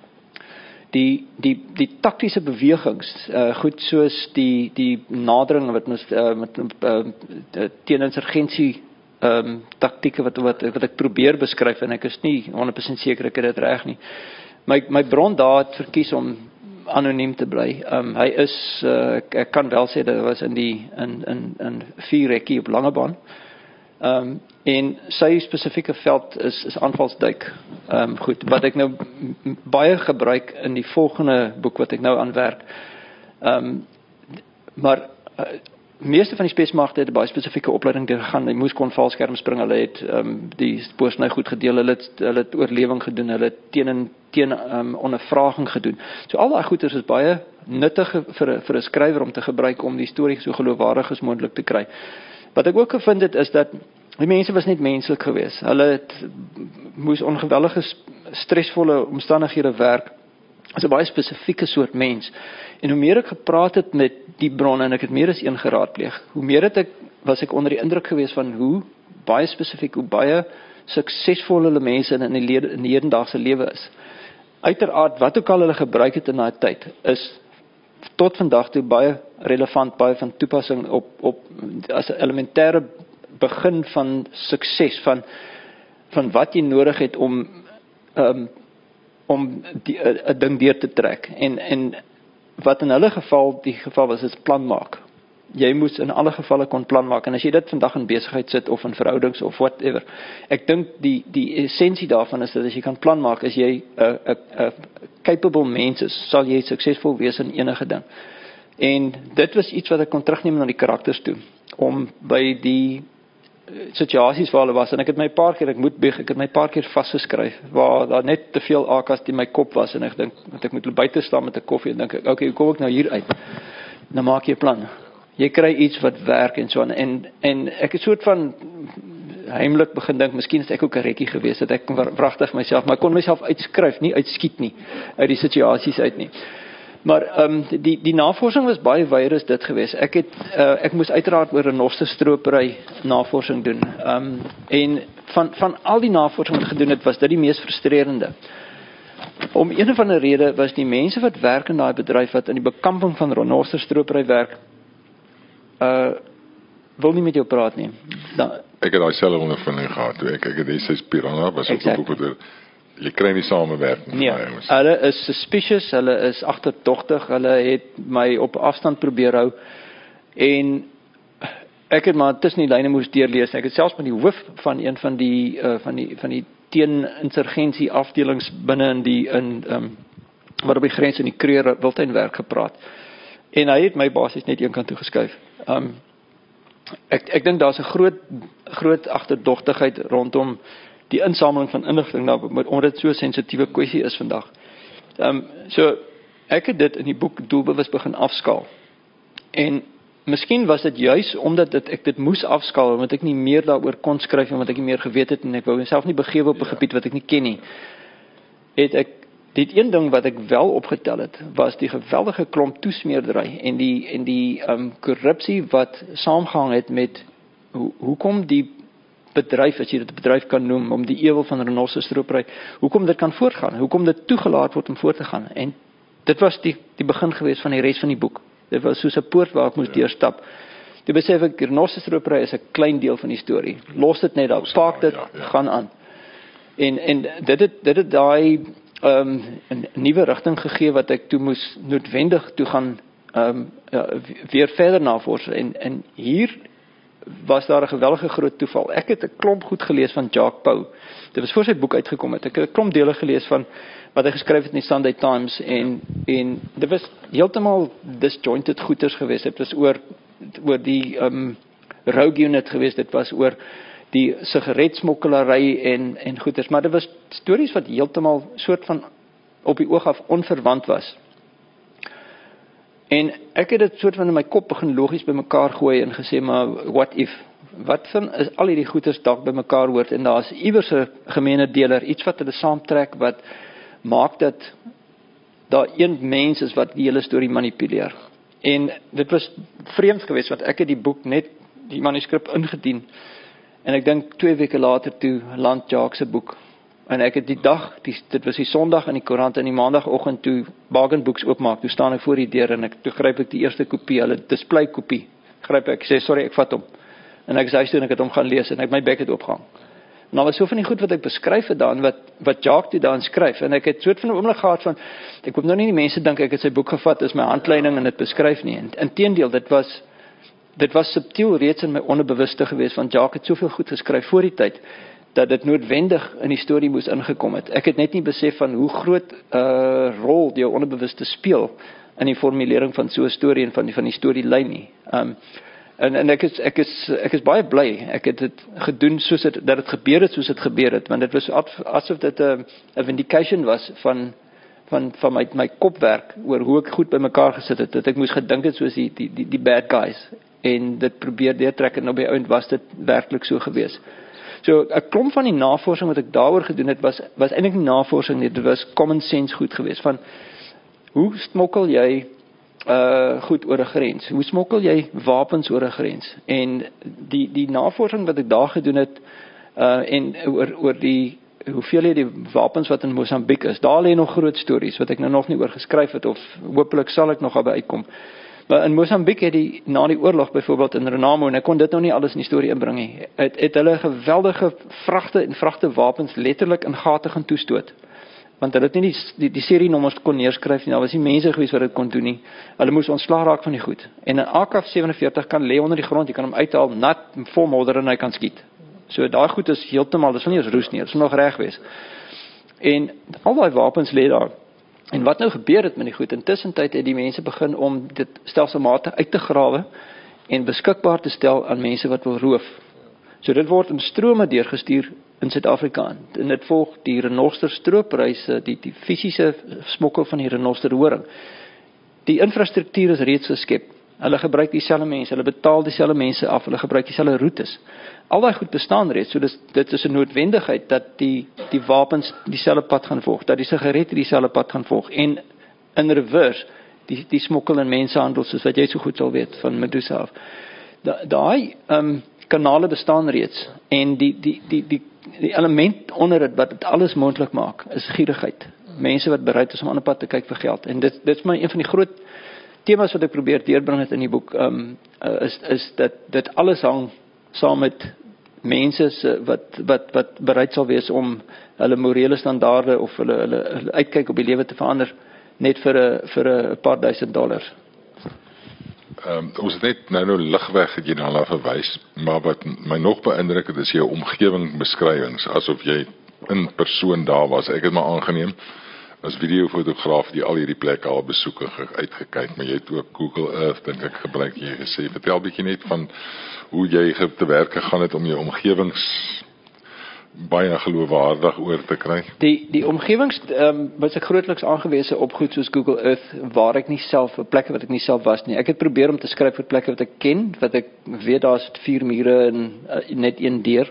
Die die die taktiese bewegings, uh, goed soos die die nadering wat ons uh, met uh, teeninsurgensie um, taktieke wat wat wat ek probeer beskryf, en ek is nie honderd persent seker ek het dit reg nie. My my bron daar het verkies om anoniem te bly. Um, hy is uh, ek, ek kan wel sê dat was in die in in in vier rekkie op Langebaan. Um, en sy spesifieke veld is is aanvalsduik. Um, goed, wat ek nou baie gebruik in die volgende boek wat ek nou aan werk. Um, maar uh, meeste van die spesmagte het 'n baie spesifieke opleiding deurgegaan. Hulle moes kon valskerm spring, hulle het um, die spoosny goed gedeel, hulle het hulle het oorlewing gedoen, hulle het teen en teen um, ondervraging gedoen. So al daai goeters is baie nuttig vir vir 'n skrywer om te gebruik om die storie so geloofwaardig as moontlik te kry. Wat ek ook gevind het is dat die mense was net menslik geweest. Hulle het moes ongewellige stresvolle omstandighede werk. Is 'n baie spesifieke soort mens. En hoe meer ek gepraat het met die bronne, en ek het meer as een geraadpleeg, hoe meer het ek, was ek onder die indruk geweest van hoe baie spesifiek, hoe baie suksesvol hulle mense in die, lede, in die hedendaagse lewe is. Uiteraard, wat ook al hulle gebruik het in daai tyd, is tot vandag toe baie relevant, baie van toepassing op, op as 'n elementêre begin van sukses, van, van wat jy nodig het om um, om 'n ding deur te trek. En, en wat in hulle geval, die geval was, is plan maak. Jy moes in alle gevalle kon plan maak, en as jy dit vandag in besigheid sit, of in verhoudings, of whatever, ek dink die, die essensie daarvan is, dat as jy kan plan maak, as jy 'n 'n capable mens is, sal jy suksesvol wees in enige ding. En dit was iets wat ek kon terugneem na die karakters toe, om by die situasies waar hulle was, en ek het my paar keer, ek moet bieg, ek het my paar keer vasgeskryf, waar daar net te veel akas in my kop was, en ek dink, dat ek moet buite staan met 'n koffie, en dink ek, okay, hoe kom ek nou hier uit? Dan maak jy 'n plan. Jy kry iets wat werk en so aan, en, en ek het soort van heimlik begin dink, miskien is ek ook 'n rekkie geweest, dat ek wragtig myself, maar ek kon myself uitskryf, nie uitskiet nie, uit die situasies uit nie. Maar um, die, die navorsing was baie wyer as dit geweest. Ek het, uh, ek moes uiteraard oor renosterstropery navorsing doen. Um, en van, van al die navorsing wat ek gedoen het, was dit die mees frustrerende. Om een of ander rede was die mense wat werk in daai bedryf, wat in die bekamping van renosterstropery werk, uh, wil nie met jou praat nie. Da, ek het daai selfe ondervinding gehad, toe ek, ek het die Piranha, was ook exact. een boek wat jy kry nie samewerking. Nee, hulle is suspicious, hulle is agterdogtig, hulle het my op afstand probeer hou, en ek het maar tussen die lyne moes deurlees, ek het selfs met die hoof van een van die, uh, van die, van die teen-insurgensie afdelings binne in die, in, um, wat op die grens in die Kruger Wildtuin werk gepraat, en hy het my basies net een kant toe geskuif. Um, ek, ek dink daar's 'n groot, groot agterdogtigheid rondom die insameling van inligting, nou, omdat dit so 'n sensitiewe kwessie is vandag. Um, so, ek het dit in die boek doelbewus begin afskaal. En miskien was dit juis omdat dit, ek dit moes afskaal, omdat ek nie meer daaroor kon skryf, omdat ek nie meer geweet het, en ek wou myself nie begewe op 'n ja. gebied wat ek nie ken nie. Het ek, dit een ding wat ek wel opgetel het, was die geweldige klomp toesmeerdery, en die, en die um, korrupsie wat saamgehang het met, ho, hoekom die bedryf, as jy dit 'n bedryf kan noem, om die ewel van renosterstropery, hoekom dit kan voortgaan, hoekom dit toegelaat word om voort te gaan. En dit was die, die begin geweest van die res van die boek. Dit was soos 'n poort waar ek moes ja. deurstap. Toe besef ek, renosterstropery is 'n klein deel van die storie. Los dit net daar, paak dit, ja, ja. gaan aan. En, en dit het, dit het daai um, 'n nuwe rigting gegee, wat ek toe moes noodwendig toe gaan um, ja, weer verder navors. En, en hier was daar 'n geweldige groot toeval. Ek het 'n klomp goed gelees van Jacques Pau. Dit was voor sy boek uitgekom het. Ek het 'n klomp dele gelees van wat hy geskryf het in die Sunday Times, en, en dit was heeltemal disjointed goeters geweest. Dit was oor, oor die um, rogue unit geweest, dit was oor die sigaretsmokkelary en, en goeters, maar dit was stories wat heeltemal soort van op die oog af onverwant was. En ek het dit soort van in my kop begin logies bymekaar gooi en gesê, maar what if? Wat van is al hierdie goeters dalk bymekaar hoort, en daar is iewers 'n gemeene deler, iets wat hulle saamtrek, wat maak dat daar een mens is wat die hele storie manipuleer. En dit was vreemd geweest, want ek het die boek net, die manuskrip ingedien, en ek dink twee weke later toe land Jacques se boek. En ek het die dag, die, dit was die Sondag in die koerant, en die Maandagoggend toe Bargain Books oopmaak, toe staan ek voor die deur, en ek, toe gryp ek die eerste kopie, hulle display kopie, gryp ek, ek sê, sorry, ek vat hom. En ek sê, en ek het hom gaan lees, en ek my bek het opgehang. En daar was so van die goed wat ek beskryf het dan, wat, wat Jacques toe daan skryf, en ek het soort van 'n oomblik gehad van, ek hoop nou nie die mense dink ek het sy boek gevat as my handleiding en dit beskryf nie, en inteendeel, dit was, dit was subtiel reeds in my onderbewuste geweest, want Jacques het soveel goed geskryf voor die tyd, dat dit noodwendig in die storie moes ingekom het. Ek het net nie besef van hoe groot uh, rol die onderbewuste speel in die formulering van so 'n storie en van die, van die storielyn nie. Um, en en ek, is, ek, is, ek is baie bly, ek het dit gedoen soos het, dat het gebeur het soos het gebeur het, want dit was asof dit 'n vindication was van, van, van my, my kopwerk, oor hoe ek goed by mekaar gesit het, dat ek moes gedink het soos die, die, die, die bad guys, en dit probeer deurtrek, en op die ouend was dit werklik so gewees. So, 'n klomp van die navorsing wat ek daaroor gedoen het, was, was eintlik nie navorsing nie, dit was common sense goed geweest, van, hoe smokkel jy uh, goed oor 'n grens, hoe smokkel jy wapens oor 'n grens, en die, die navorsing wat ek daar gedoen het, uh, en oor, oor die, hoeveel jy die wapens wat in Mosambiek is, daar lê nog groot stories, wat ek nou nog nie oor geskryf het, of hopelik sal ek nog daarby uitkom. Maar in Mosambiek het die, na die oorlog byvoorbeeld in Renamo, en ek kon dit nou nie alles in die storie inbring nie, het, het hulle geweldige vragte en vragte wapens letterlik in gate gaan toestoot. Want hulle het nie die, die, die serienommers kon neerskryf nie, daar was nie mense gewees wat dit kon doen nie. Hulle moes ontslaag raak van die goed. En 'n A K sewenveertig kan lê onder die grond, jy kan hom uithaal, nat, vol modder, en hy kan skiet. So daai goed is heeltemal, dit is nie eens roes nie, dit is nog reg wees. En al daai wapens lê daar. En wat nou gebeur het met die goed, intussen tyd het die mense begin om dit stelselmatig uit te grawe en beskikbaar te stel aan mense wat wil roof. So dit word in strome deurgestuur in Suid-Afrika. En dit volg die renoster stroopreise, die, die fisiese smokkel van die renoster horing. Die infrastruktuur is reeds geskep. Hulle gebruik dieselfde mense, hulle betaal dieselfde mense af, hulle gebruik dieselfde roetes. Al daai goed bestaan reeds, so dis, dit is 'n noodwendigheid dat die, die wapens dieselfde pad gaan volg, dat die sigarette dieselfde pad gaan volg, en in reverse, die, die smokkel en mensehandel, soos wat jy so goed sal weet, van Medusa af. Da, daai um, kanale bestaan reeds, en die, die, die, die, die element onder dit, wat dit alles moontlik maak, is gierigheid. Mense wat bereid is om aan 'n pad te kyk vir geld, en dit, dit is my een van die groot temas wat ek probeer deurbring het in die boek, um, is, is dat dit alles hang saam met mense wat, wat, wat bereid sal wees om hulle morele standaarde of hulle, hulle, hulle uitkyk op die lewe te verander, net vir 'n vir 'n paar duisend dollars. Um, ons het net nou nou ligweg het jy daarna verwys, maar wat my nog beïndruk het is jou omgewingsbeskrywings, asof jy in persoon daar was. Ek het maar aangeneem as videofotograaf die al hierdie plekke al besoek en uitgekyk, maar jy het ook Google Earth dink ek gebruik, jy gesê. Vertel bietjie net van hoe jy te werk gegaan het om jou omgewings baie geloofwaardig oor te kry. Die die omgewings um, was ek grootliks aangewese op goed soos Google Earth, waar ek nie self, plekke wat ek nie self was nie. Ek het probeer om te skryf vir plekke wat ek ken, wat ek weet daar's vier mure en uh, net een deur.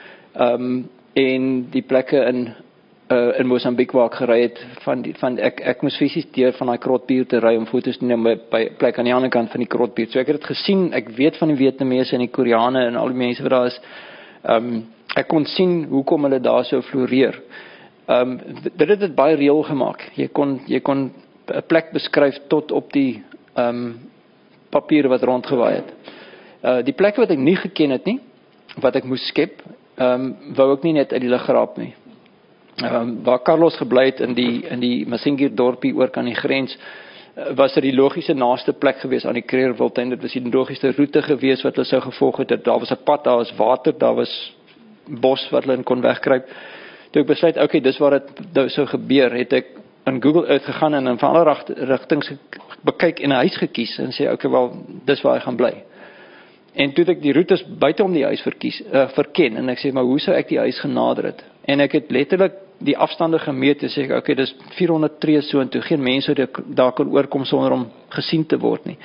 Um, en die plekke in Uh, in Mosambik waar ek gery het, van die, van, ek, ek moes fisies deur van die Krotbuurt te ry om foto's te neem by, by plek aan die ander kant van die Krotbuurt. So ek het dit gesien, ek weet van die Vietnamese en die Koreane en al die mense wat daar is. Um, ek kon sien hoekom hulle daar so floreer. Um, dit het dit baie reël gemaak. Jy kon, jy kon 'n plek beskryf tot op die um, papiere wat rondgewaai het. Uh, die plekke wat ek nie geken het nie, wat ek moes skep, um, wou ek nie net uit die lug geraap nie. Um, waar Carlos gebly het in die, in die Masingir dorpie oor kan die grens, uh, was er die logiese naaste plek gewees aan die Kreerwiltuin. Dit was die logiese roete gewees wat hulle sou gevolg het. Daar was 'n pad, daar was water, daar was bos wat hulle in kon wegkruip. Toe ek besluit, oké, okay, dis waar dit sou gebeur, het ek in Google Earth gegaan en in van alle rigtings bekyk en 'n huis gekies en sê, oké, okay, wel, dis waar ek gaan bly. En toe het ek die roetes buite om die huis verkies, uh, verken, en ek sê, maar hoe sou ek die huis genader het? En ek het letterlik die afstande gemeet en sê ek, okay, dis vier honderd tree so en toe, geen mense daar kan oorkom sonder om gesien te word nie.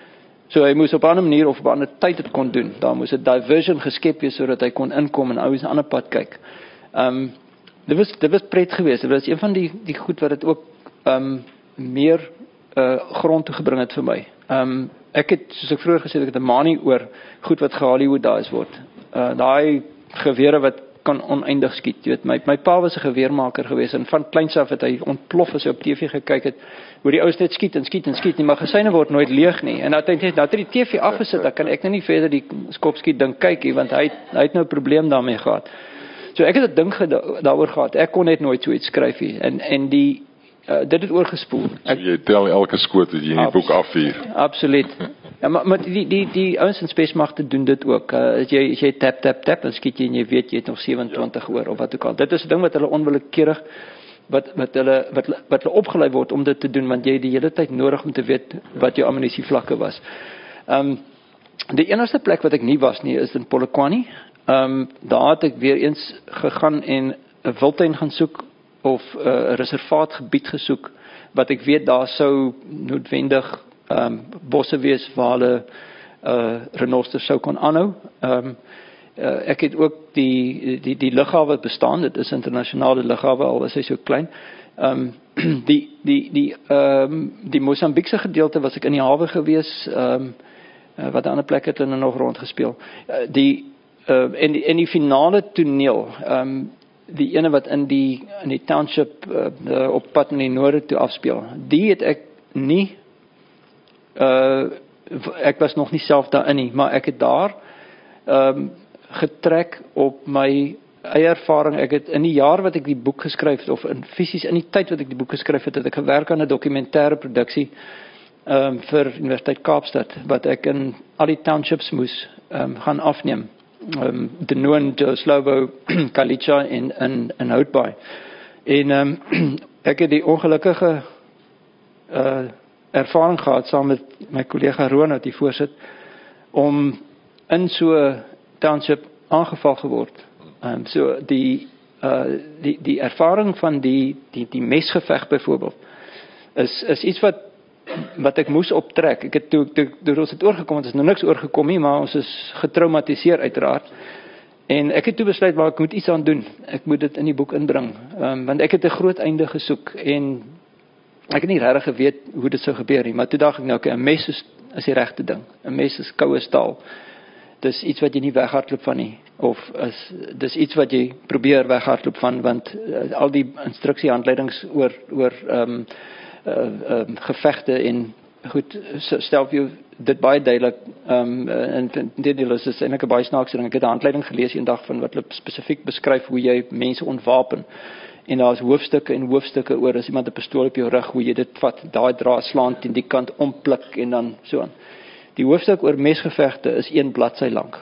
So hy moes op 'n ander manier of op 'n ander tyd dit kon doen. Daar moes 'n diversion geskep wees sodat hy kon inkom en ouens 'n ander pad kyk. Um, dit was dit was pret geweest. Dit was een van die die goed wat dit ook um, meer uh, grond toe gebring het vir my. Um, ek het, soos ek vroeër gesê het, ek het 'n manie oor goed wat ge-Hollywoodize word. Uh, daai gewere wat kan oneindig skiet. Jy weet, my, my pa was 'n geweermaker geweest en van kleins af het hy ontplof as hy op T V gekyk het, hoe die ouens net skiet en skiet en skiet. Die magasyne word nooit leeg nie. En dat hy net dat hy die T V afgesit, dan kan ek nou nie verder die skopskiet ding kyk nie, want hy hy het nou 'n probleem daarmee gehad. So ek het 'n ding daaroor gehad. Ek kon net nooit so iets skryf nie. En en die uh, dit het oorgespoel. Ek, so jy tel elke skoot wat jy in die boek afvuur. Absoluut. Ja, maar, maar die die die ouens in spesmagte doen dit ook. Uh, as jy as jy tap tap tap, dan skiet jy en jy weet jy het nog sewenentwintig ja. oor of wat ook al. Dit is 'n ding wat hulle onwillekeurig wat wat hulle wat wat hulle opgelei word om dit te doen, want jy het die hele tyd nodig om te weet wat jou ammunisie vlakke was. Ehm um, die enigste plek wat ek nie was nie is in Polokwane. Ehm um, daar het ek weer eens gegaan en 'n wildtuin gaan soek of 'n uh, reservaatgebied gesoek wat ek weet daar sou noodwendig um, bosse wees waar hulle uh, renosters sou kon aanhou. Um, uh, ek het ook die die die lughawe bestaan, dit is 'n internasionale lughawe al is hy so klein. Um, die die die um, die Mosambiekse gedeelte was ek in die hawe gewees, um, uh, wat ander plekke het hulle nog rondgespeel. Uh, die uh, en die en die finale toneel, um, die ene wat in die in die township uh, op pad in die noorde toe afspeel, die het ek nie uh, ek was nog nie self daarin nie, maar ek het daar um, getrek op my eie ervaring. Ek het in die jaar wat ek die boek geskryf het, of in fisies in die tyd wat ek die boek geskryf het, het ek gewerk aan 'n dokumentêre produksie um, vir Universiteit Kaapstad, wat ek in al die townships moes um, gaan afneem. Um, De Noon, Slovo, Kalicha en in in Houtbaai. En um, ek het die ongelukkige uh, ervaring gehad saam met my kollega Ronald, die voorsit, om in so township aangeval geword. Um, so die uh, die die ervaring van die die die mesgeveg byvoorbeeld is is iets wat wat ek moes optrek. Ek het toe toe, toe ons het oorgekom, het is nou niks oorgekom nie, maar ons is getraumatiseer uiteraard. En ek het toe besluit, maar ek moet iets aan doen. Ek moet dit in die boek inbring, um, want ek het 'n groot einde gesoek en ek het nie regtig geweet hoe dit sou gebeur nie, maar toe dacht ek nou, okay, 'n mes is, is die regte ding. 'n Mes is koue staal. Dis iets wat jy nie weghardloop van nie, of is dis iets wat jy probeer weghardloop van, want uh, al die instruksiehandleidings oor oor ehm um, uh, um, gevegte en goed, stel vir jou dit baie duidelik, um, en dit is is eintlik 'n baie snaakse ding. Ek het 'n handleiding gelees eendag van wat hulle spesifiek beskryf hoe jy mense ontwapen. En daar is hoofstukke en hoofstukke oor as iemand 'n pistool op jou rug, hoe jy dit vat, daai draad slaan teen die kant ompluk en dan so aan. Die hoofstuk oor mesgevegte is een bladsy lank.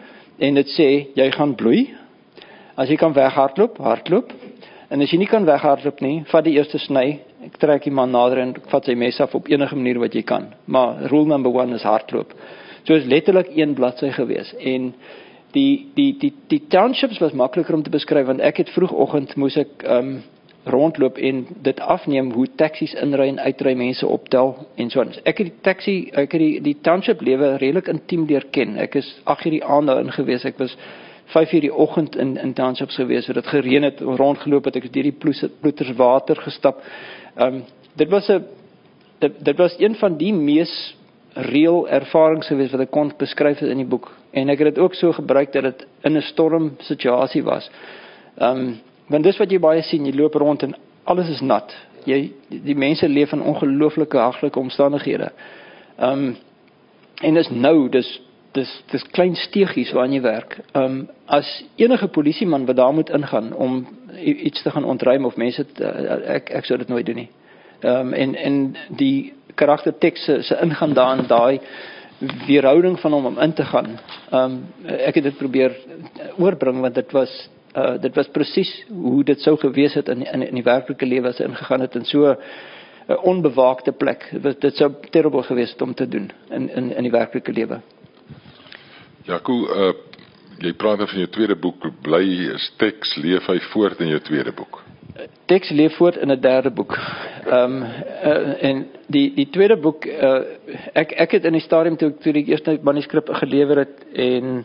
En dit sê jy gaan bloei. As jy kan weghardloop, hardloop. En as jy nie kan weghardloop nie, vat die eerste sny. Ek trek die man nader en vat sy mes af op enige manier wat jy kan. Maar rule number one is hardloop. So is letterlik een bladsy gewees. En die die die die townships was makliker om te beskryf, want ek het vroegoggend moes ek um, rondloop en dit afneem hoe taksies inry en uitry, mense optel en so aan. Ek het die taxi, ek het die die township lewe redelik intiem leer ken. Ek is agt uur die aand daarin gewees. Ek was vyf uur die oggend in in townships gewees, so dit gereën het, rondgeloop het, ek het deur die ploeters water gestap. Um, dit was 'n dit, dit was een van die mees reël ervarings gewees wat ek kon beskryf het in die boek. En ek het dit ook so gebruik dat dit in 'n storm situasie was. Um, want dis wat jy baie sien, jy loop rond en alles is nat. Jy die, die mense leef in ongelooflike haglike omstandighede. Um, en dis nou, dis dis dis klein steegies waaraan jy werk. Um, as enige polisieman wat daar moet ingaan om iets te gaan ontruim of mense te, ek ek sou dit nooit doen nie. Um, en en die karakterteks se, se ingaan daarin, daai weerhouding van hom om in te gaan. Um, ek het dit probeer oorbring, want dit was uh, dit was presies hoe dit sou gewees het in in, in die werklike lewe as hy ingegaan het in so 'n onbewaakte plek. Dit, dit sou terrible gewees het om te doen in in in die werklike lewe. Jaco, uh, jy praat van jou tweede boek, bly teks leef hy voort in jou tweede boek? Teks leef voort in 'n derde boek. Um, uh, en die die tweede boek, uh, ek ek het in die stadium toe ek toe die eerste manuskrip gelewer het en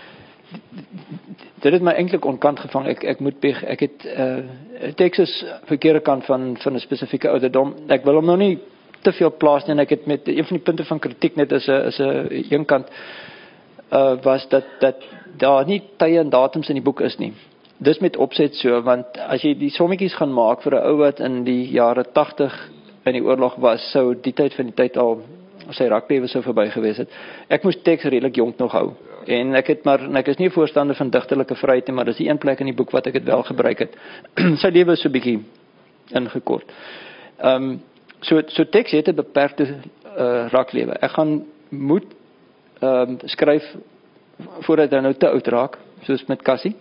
dit het my eintlik onkant gevang. Ek ek moet beg, ek het uh, teks is verkeerde kant van van 'n spesifieke ouderdom. Ek wil hom nou nie te veel plaas nie, en ek het met een van die punte van kritiek net is 'n is 'n een kant uh, was dat dat daar nie tye en datums in die boek is nie. Dis met opset so, want as jy die sommetjies gaan maak vir 'n ou wat in die jare tagtig in die oorlog was, sou die tyd van die tyd al sy raklewe sou verby gewees het. Ek moes teks redelik jonk nog hou. En ek het maar en ek is nie voorstander van digterlike vryheid nie, maar dis die een plek in die boek wat ek dit wel gebruik het. Sy lewe is so 'n bietjie ingekort. Ehm um, so so teks het 'n beperkte uh, raklewe. Ek gaan moet ehm um, skryf voordat hy nou te oud raak, soos met Cassie.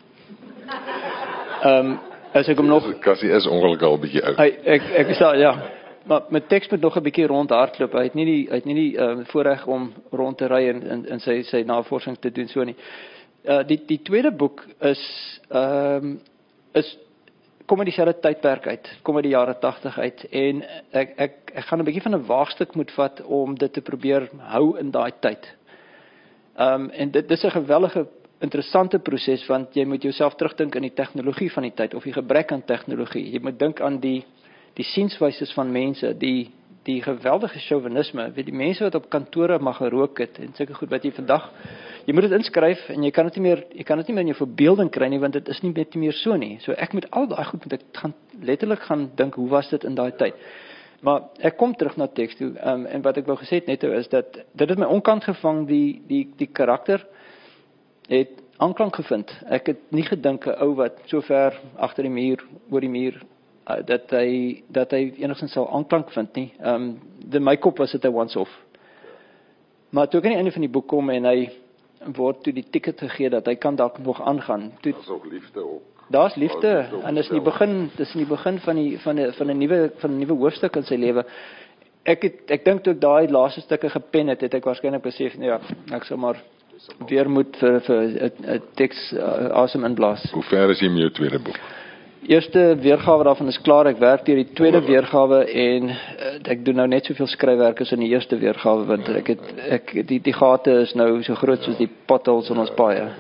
Ehm um, as ek hom nog Cassie is ongelukkig al 'n bietjie oud. Hy ek ek sê ja, maar met teks moet nog 'n bietjie rondhardloop. Hy het nie die hy het nie die uh, voorreg om rond te ry en in in sy sy navorsing te doen so nie. Uh, die die tweede boek is ehm um, is kom uit dieselfde tydperk uit, kom uit die jare tagtig uit en ek ek ek gaan 'n bietjie van 'n waagstuk moet vat om dit te probeer hou in daai tyd. Ehm um, en dit dis 'n geweldige interessante proses, want jy moet jouself terugdink in die tegnologie van die tyd of die gebrek aan tegnologie. Jy moet dink aan die die sienswyses van mense, die die geweldige chauvinisme, weet die mense wat op kantore mag gerook het en sulke goed wat jy vandag jy moet dit inskryf en jy kan dit nie meer jy kan dit nie meer in jou verbeelding kry nie, want dit is nie net meer so nie. So ek moet al daai goed moet ek gaan letterlik gaan dink, hoe was dit in daai tyd? Maar ek kom terug na teks toe, um, en wat ek wou gesê het net is dat dit het my onkant gevang, die die die karakter het aanklank gevind. Ek het nie gedink 'n ou wat so ver agter die muur, oor die muur, uh, dat hy dat hy enigstens sal aanklank vind nie. Ehm um, in my kop was dit 'n once off. Maar toe ek aan die einde van die boek kom en hy word toe die ticket gegee dat hy kan dalk nog aangaan. Toe Daar's ook liefde ook. Daar's liefde en dis in die begin, dis in die begin van die van 'n van 'n nuwe van 'n nuwe hoofstuk in sy lewe. Ek het ek dink toe ek daai laaste stukke gepen het, het ek waarskynlik besef, nee, ja, ek sal maar weer moet vir vir 'n teks uh, asem inblaas. Hoe ver is jy met jou tweede boek? Eerste weergawe daarvan is klaar. Ek werk deur die tweede weergawe en uh, ek doen nou net soveel skryfwerk as in die eerste weergawe want ek het ek die die gate is nou so groot soos die potholes in ons paaie.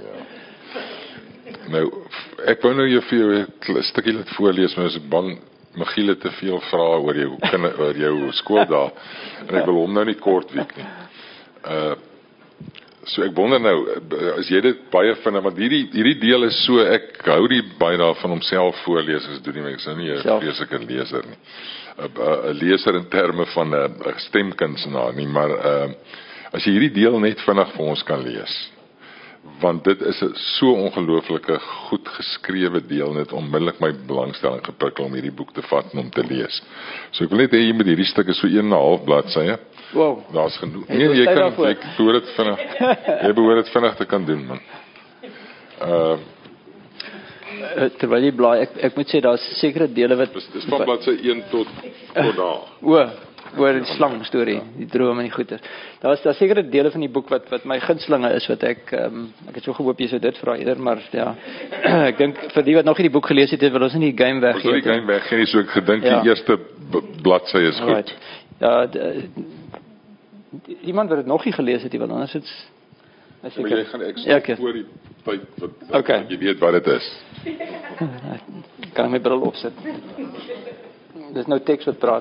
Nou, ek wou nou jou vir jou 'n stukkie laat voorlees, maar ek is bang Michiel het te veel vrae oor jou kinder, oor jou skooldae en ek wil hom nou nie kort week nie. Uh So ek wonder nou, as jy dit baie vind, want hierdie hierdie deel is so, ek hou die baie daarvan om self voorlees, as doen nie, maar ek is nou nie 'n vreeslike leser nie. 'n leser in terme van 'n stemkunstenaar nie, maar uh, as jy hierdie deel net vinnig vir ons kan lees, want dit is 'n so ongelooflike goed geskrewe deel, net onmiddellik my belangstelling geprikkel om hierdie boek te vat en om te lees. So ek wil net hê jy met hierdie stuk is so een en 'n half bladsye. Wow. Daar's genoeg. Nee, jy kan ek behoort dit vinnig. Jy behoort dit vinnig te kan doen, man. Uh terwyl jy blaai, ek ek moet sê daar's sekere dele wat dis, dis van bladsy een tot tot daar. O, oor die slang storie, die drome en die goeters. Daar's daar sekere dele van die boek wat wat my gunstelinge is wat ek um, ek het so gehoop jy sou dit vra eerder, maar ja. Ek dink vir die wat nog nie die boek gelees het, wil ons nie die game weggee. Ons wil die game weggee nie, so ek gedink ja. Die eerste bladsy is goed. Right. Ja, de, iemand wat het nog nie gelees het, want anders is het maar jy gaan ek ja, okay. voor die tyd wat, okay. wat jy weet wat dit is. Kan ek my bril opsit? Dis nou teks wat praat.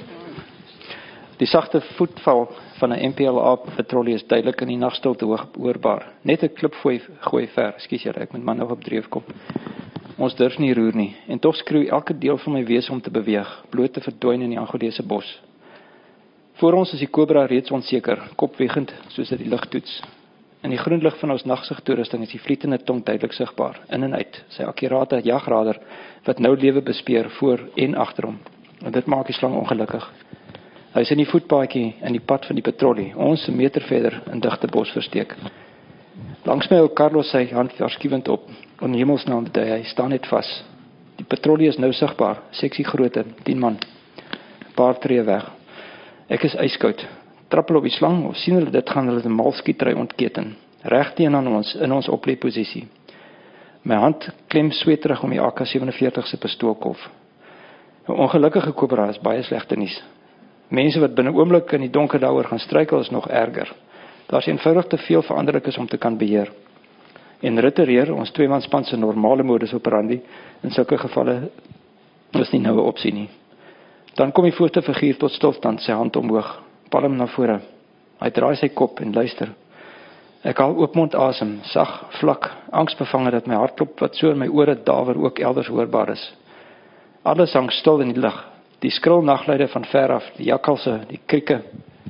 Die sagte voetval van 'n M P L A patrollie is duidelik in die nagstilte hoorbaar. Net 'n klip gooi, gooi ver. Ekskuus julle, ek moet man nog op dreef kom. Ons durf nie roer nie en tog skreeu elke deel van my wese om te beweeg, bloot te verdwyn in die Angolese bos. Voor ons is die kobra reeds onseker, kopwegend soos dit die lug toets. In die groen lig van ons nagsigtoerusting is die vlietende tong duidelik sigbaar, in en uit, sy akkurate jagrader wat nou lewe bespeer voor en agter hom. En dit maak die slang ongelukkig. Hy is in die voetpaadjie in die pad van die patrollie, ons 'n meter verder in digte bos versteek. Langs my hou Carlos sy hand waarskuwend op, en hemelsnaam dui hy staan net vas. Die patrollie is nou sigbaar, seksie grootte, tien man, 'n paar tree weg. Ek is yskoud. Trappel op die slang, of sien hulle dit, gaan hulle die malskietery ontketen. Reg teen aan ons, in ons opleposisie. My hand klem sweterig om die A K sewenveertig se pistoolkolf. 'n Ongelukkige kobra is baie slegte nuus. Mense wat binne oomblik in die donker daaroor gaan struikel is nog erger. Daar is eenvoudig te veel veranderlikes om te kan beheer. En ritereer, ons tweemanspan se normale modus operandi, in sulke gevalle is nie nou 'n opsie nie. Dan kom die foto-figuur tot stilstand, sy hand omhoog, palm na vore. Hy draai sy kop en luister. Ek haal oopmond asem, sag, vlak, angsbevange dat my hartklop wat so in my ore dawer ook elders hoorbaar is. Alles hang stil in die lug. Die skril nagluide van ver af, die jakkalse, die krieke,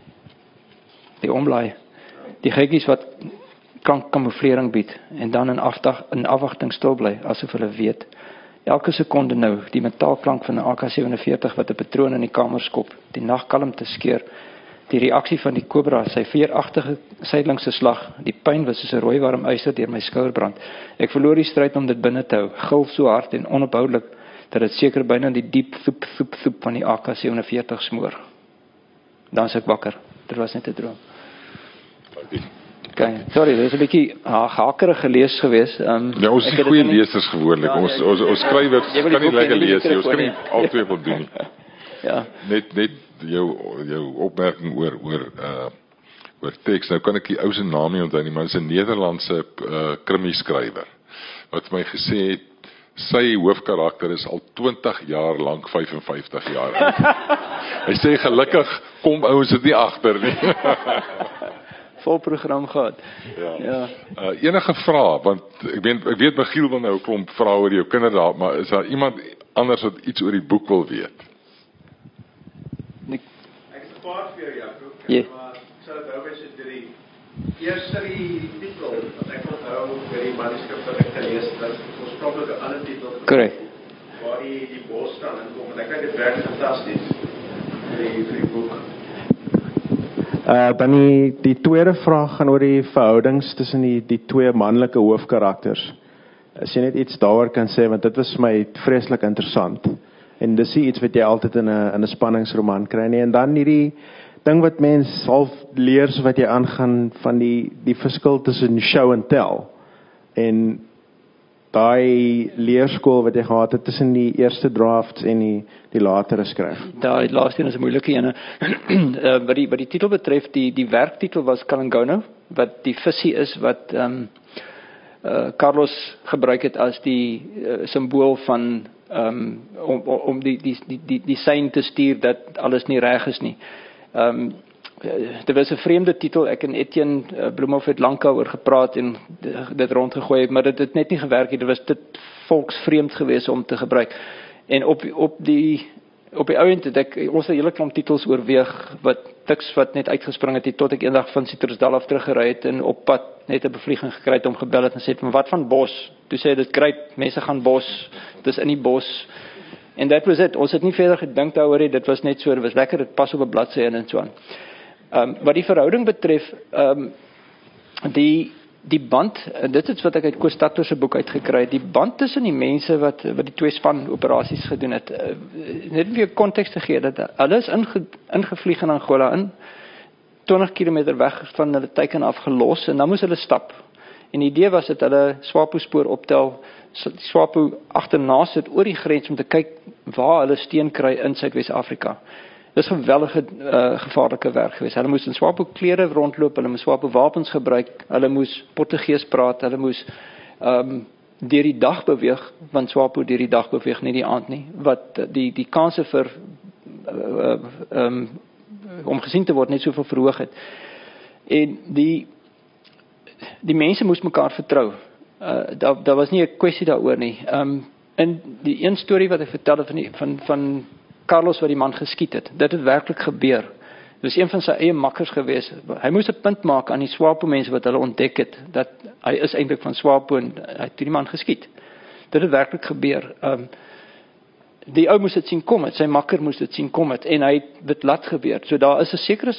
die omlaai, die gekkies wat klankkamouflering bied en dan in, afdag, in afwagting stil bly, asof hulle weet. Elke sekonde nou, die metaalklank van 'n A K sewenveertig wat 'n patroon in die kamer skop, die nagkalmte skeer, die reaksie van die kobra, sy veeragtige sydelingse slag, die pyn wat soos 'n rooi warm yster deur my skouer brand. Ek verloor die stryd om dit binne te hou, gil so hard en onophoudelik dat dit seker byna die diep soep soep soep van die A K sewenveertig smoor. Dan is ek wakker. Dit was net 'n droom. Okay, sorry, dit is 'n bietjie hakerig gelees gewees. Um, ja, ons is goeie lesers gewoonlik. Ja, ons ons ons skrywers kan nie lekker lees nie. Ons kan nie altyd wil doen nie. Ja. Net net jou jou opmerking oor oor uh oor teks. Nou kan ek die ou se naam nie onthou nie, maar dit is 'n Nederlandse uh krimi skrywer wat my gesê het sy hoofkarakter is al twintig jaar lank vyfenvyftig jaar oud. Hy sê gelukkig kom ouens dit nie agter nie. Vol program gehad. Ja. ja. Uh, enige vrae, want ek weet ek weet Michiel wil nou 'n klomp vra oor jou kinders daar, maar is daar iemand anders wat iets oor die boek wil weet? Ek het 'n paar vir jou, Jaco. Yeah. Maar ek sal dit hou by so drie. Eerste die titel, wat ek onthou by die manuskrip wat ek gelees het, was oorspronklik 'n ander titel. Korrek. Waar die die bos staan en kom en ek dink dit werk fantasties. Die vir die boek. Uh, dan die, die tweede vraag gaan oor die verhoudings tussen die, die twee manlike hoofkarakters. As jy net iets daaroor kan sê, want dit was my vreeslik interessant. En dis iets wat jy altyd in 'n in 'n spanningsroman kry nie. En dan hierdie ding wat mens half leer so wat jy aangaan van die die verskil tussen show en tell. En daai leerskool wat jy gehad het tussen die eerste drafts en die die latere skryf. Daai laaste een is 'n moeilike een. uh, wat die wat die titel betref, die die werktitel was Kalangono, wat die visie is wat ehm um, uh, Carlos gebruik het as die uh, simbool van um, om om die die die die die sein te stuur dat alles nie reg is nie. Ehm um, Dit was 'n vreemde titel, ek en Etienne uh, Bloemhof het lank oor gepraat en dit rondgegooi, maar dit het net nie gewerk nie. Dit was dit volksvreemd geweest om te gebruik. En op op die op die ouend het ek ons 'n hele klomp titels oorweeg wat tiks wat net uitgespring het tot ek eendag van Citrusdal af teruggery het en op pad net 'n bevlieging gekry het om gebel het en sê, "Maar wat van bos?" Toe sê dit kry mense gaan bos, dis in die bos. En dit was dit. Ons het nie verder gedink daaroor nie. Dit was net so, dit was lekker, dit pas op 'n bladsy in en so aan. Um, wat die verhouding betref, um, die, die band, en dit is wat ek uit Koos Tattoo se boek uitgekry het, die band tussen die mense wat, wat die twee span operasies gedoen het, uh, net weer konteks te gee, dat hulle is inge, ingevlieg in Angola, in twintig kilometer weg van hulle teiken af gelos, en dan moes hulle stap. En die idee was dat hulle SWAPO spoor optel, SWAPO agterna sit oor die grens om te kyk waar hulle steen kry in Suidwes-Afrika. Dit is 'n geweldige uh, gevaarlike werk geweest. Hulle moes in SWAPO klere rondloop, hulle moes SWAPO wapens gebruik, hulle moes Portugees praat, hulle moes um, deur die dag beweeg, want SWAPO deur die dag beweeg, nie die aand nie, wat die die kanse vir uh, uh, um, om gesien te word net soveel verhoog het. En die die mense moes mekaar vertrou. Uh, daar daar was nie 'n kwessie daaroor nie. Um, in die een storie wat ek vertel het van die, van van Carlos wat die man geskiet het, dit het werklik gebeur. Dit was een van sy eie makkers gewees. Hy moes 'n punt maak aan die SWAPO mense wat hulle ontdek het, dat hy is eintlik van SWAPO en hy het die man geskiet. Dit het werklik gebeur. Um, die ou moes dit sien kom het, sy makker moes dit sien kom het, en hy het dit laat gebeur. So daar is 'n sekere,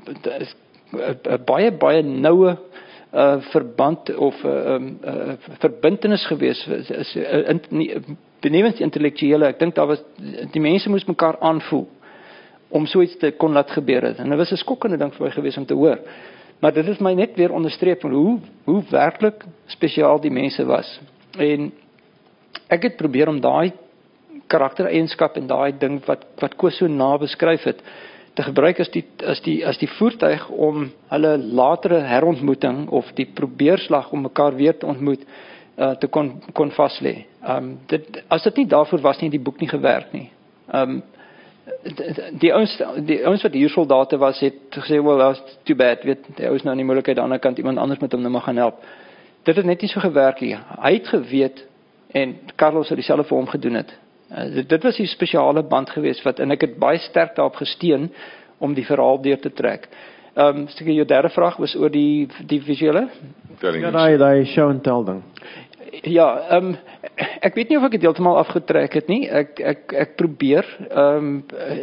'n baie, baie noue uh, verband, of uh, um, uh, verbintenis gewees, is, uh, in, nie, benewens die intellektuele, ek dink daar was, die mense moes mekaar aanvoel, om so iets te kon laat gebeur het, en dit was 'n skokkende ding vir my gewees om te hoor, maar dit het my net weer onderstreep, van hoe, hoe werklik spesiaal die mense was, en ek het probeer om daai karaktereienskap en daai ding, wat, wat Koos so na beskryf het, te gebruik as die, as die, as die voertuig om hulle latere herontmoeting, of die probeerslag om mekaar weer te ontmoet, Uh, te kon, kon vastlê. Um, dit, as dit nie daarvoor was nie, die boek nie gewerk nie. Um, die ouens, die ouens wat hier soldate was, het gesê, well, that's too bad, weet, die ouens nou in die moeilikheid aan die ander kant, iemand anders moet hom nou maar gaan help. Dit het net nie so gewerk nie. Hy het geweet, en Carlos het dieselfde vir hom gedoen het. Uh, dit, dit was die spesiale band geweest, wat, en ek het baie sterk daarop gesteun, om die verhaal deur te trek. Um, Stukkie, jou derde vraag was oor die, die visuele? Ja, die, die show and tell ding. Ja, um, ek weet nie of ek dit heeltemal afgetrek het nie. Ek ek ek probeer, um,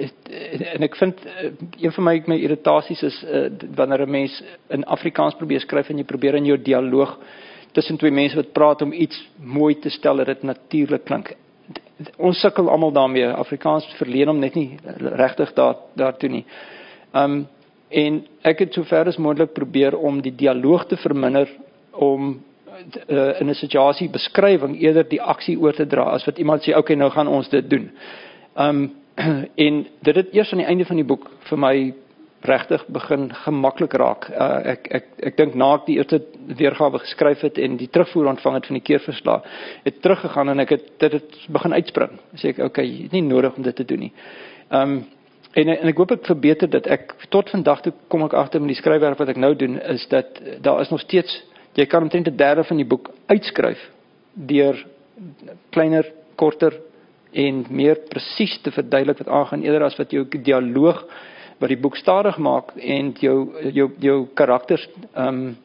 en ek vind een van my my irritasies is uh, wanneer 'n mens in Afrikaans probeer skryf en jy probeer in jou dialoog tussen twee mense wat praat om iets mooi te stel dat dit natuurlik klink. Ons sukkel almal daarmee. Afrikaans verleen hom net nie regtig daar daartoe nie. Um, en ek het sover as moontlik probeer om die dialoog te verminder, om Uh, in 'n situasie beskrywing eerder die aksie oor te dra, as wat iemand sê, okay, nou gaan ons dit doen. Um, en dit het eers aan die einde van die boek vir my regtig begin gemaklik raak. Uh, ek ek ek dink na ek die eerste weergawe geskryf het en die terugvoer ontvang het van die keerverslag, het teruggegaan en ek het dit het begin uitspring. Sê ek, okay, nie nodig om dit te doen nie. Um, en, en ek hoop ek verbeter dit. Ek tot vandag toe kom ek agter met die skryfwerk wat ek nou doen, is dat daar is nog steeds, jy kan omtrent 'n derde van die boek uitskryf deur kleiner, korter en meer presies te verduidelik wat aangaan, eerder as wat jou dialoog wat die boek stadig maak en jou jou jou karakters um,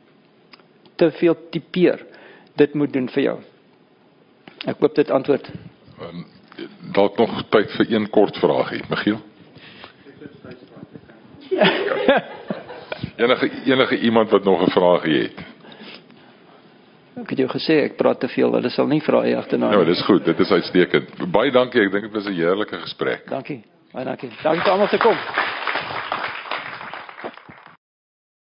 te veel tipeer. Dit moet doen vir jou. Ek hoop dit antwoord. Um, dalk nog tyd vir een kort vraagie, Michiel. enige enige iemand wat nog 'n vraagie het. Ek het jou gesê, ek praat te veel, hulle sal nie vra jy agterna. Nou, dis goed, dit is uitstekend. Baie dankie, ek dink dit was 'n heerlike gesprek. Dankie, baie dankie. Dankie vir almal te kom.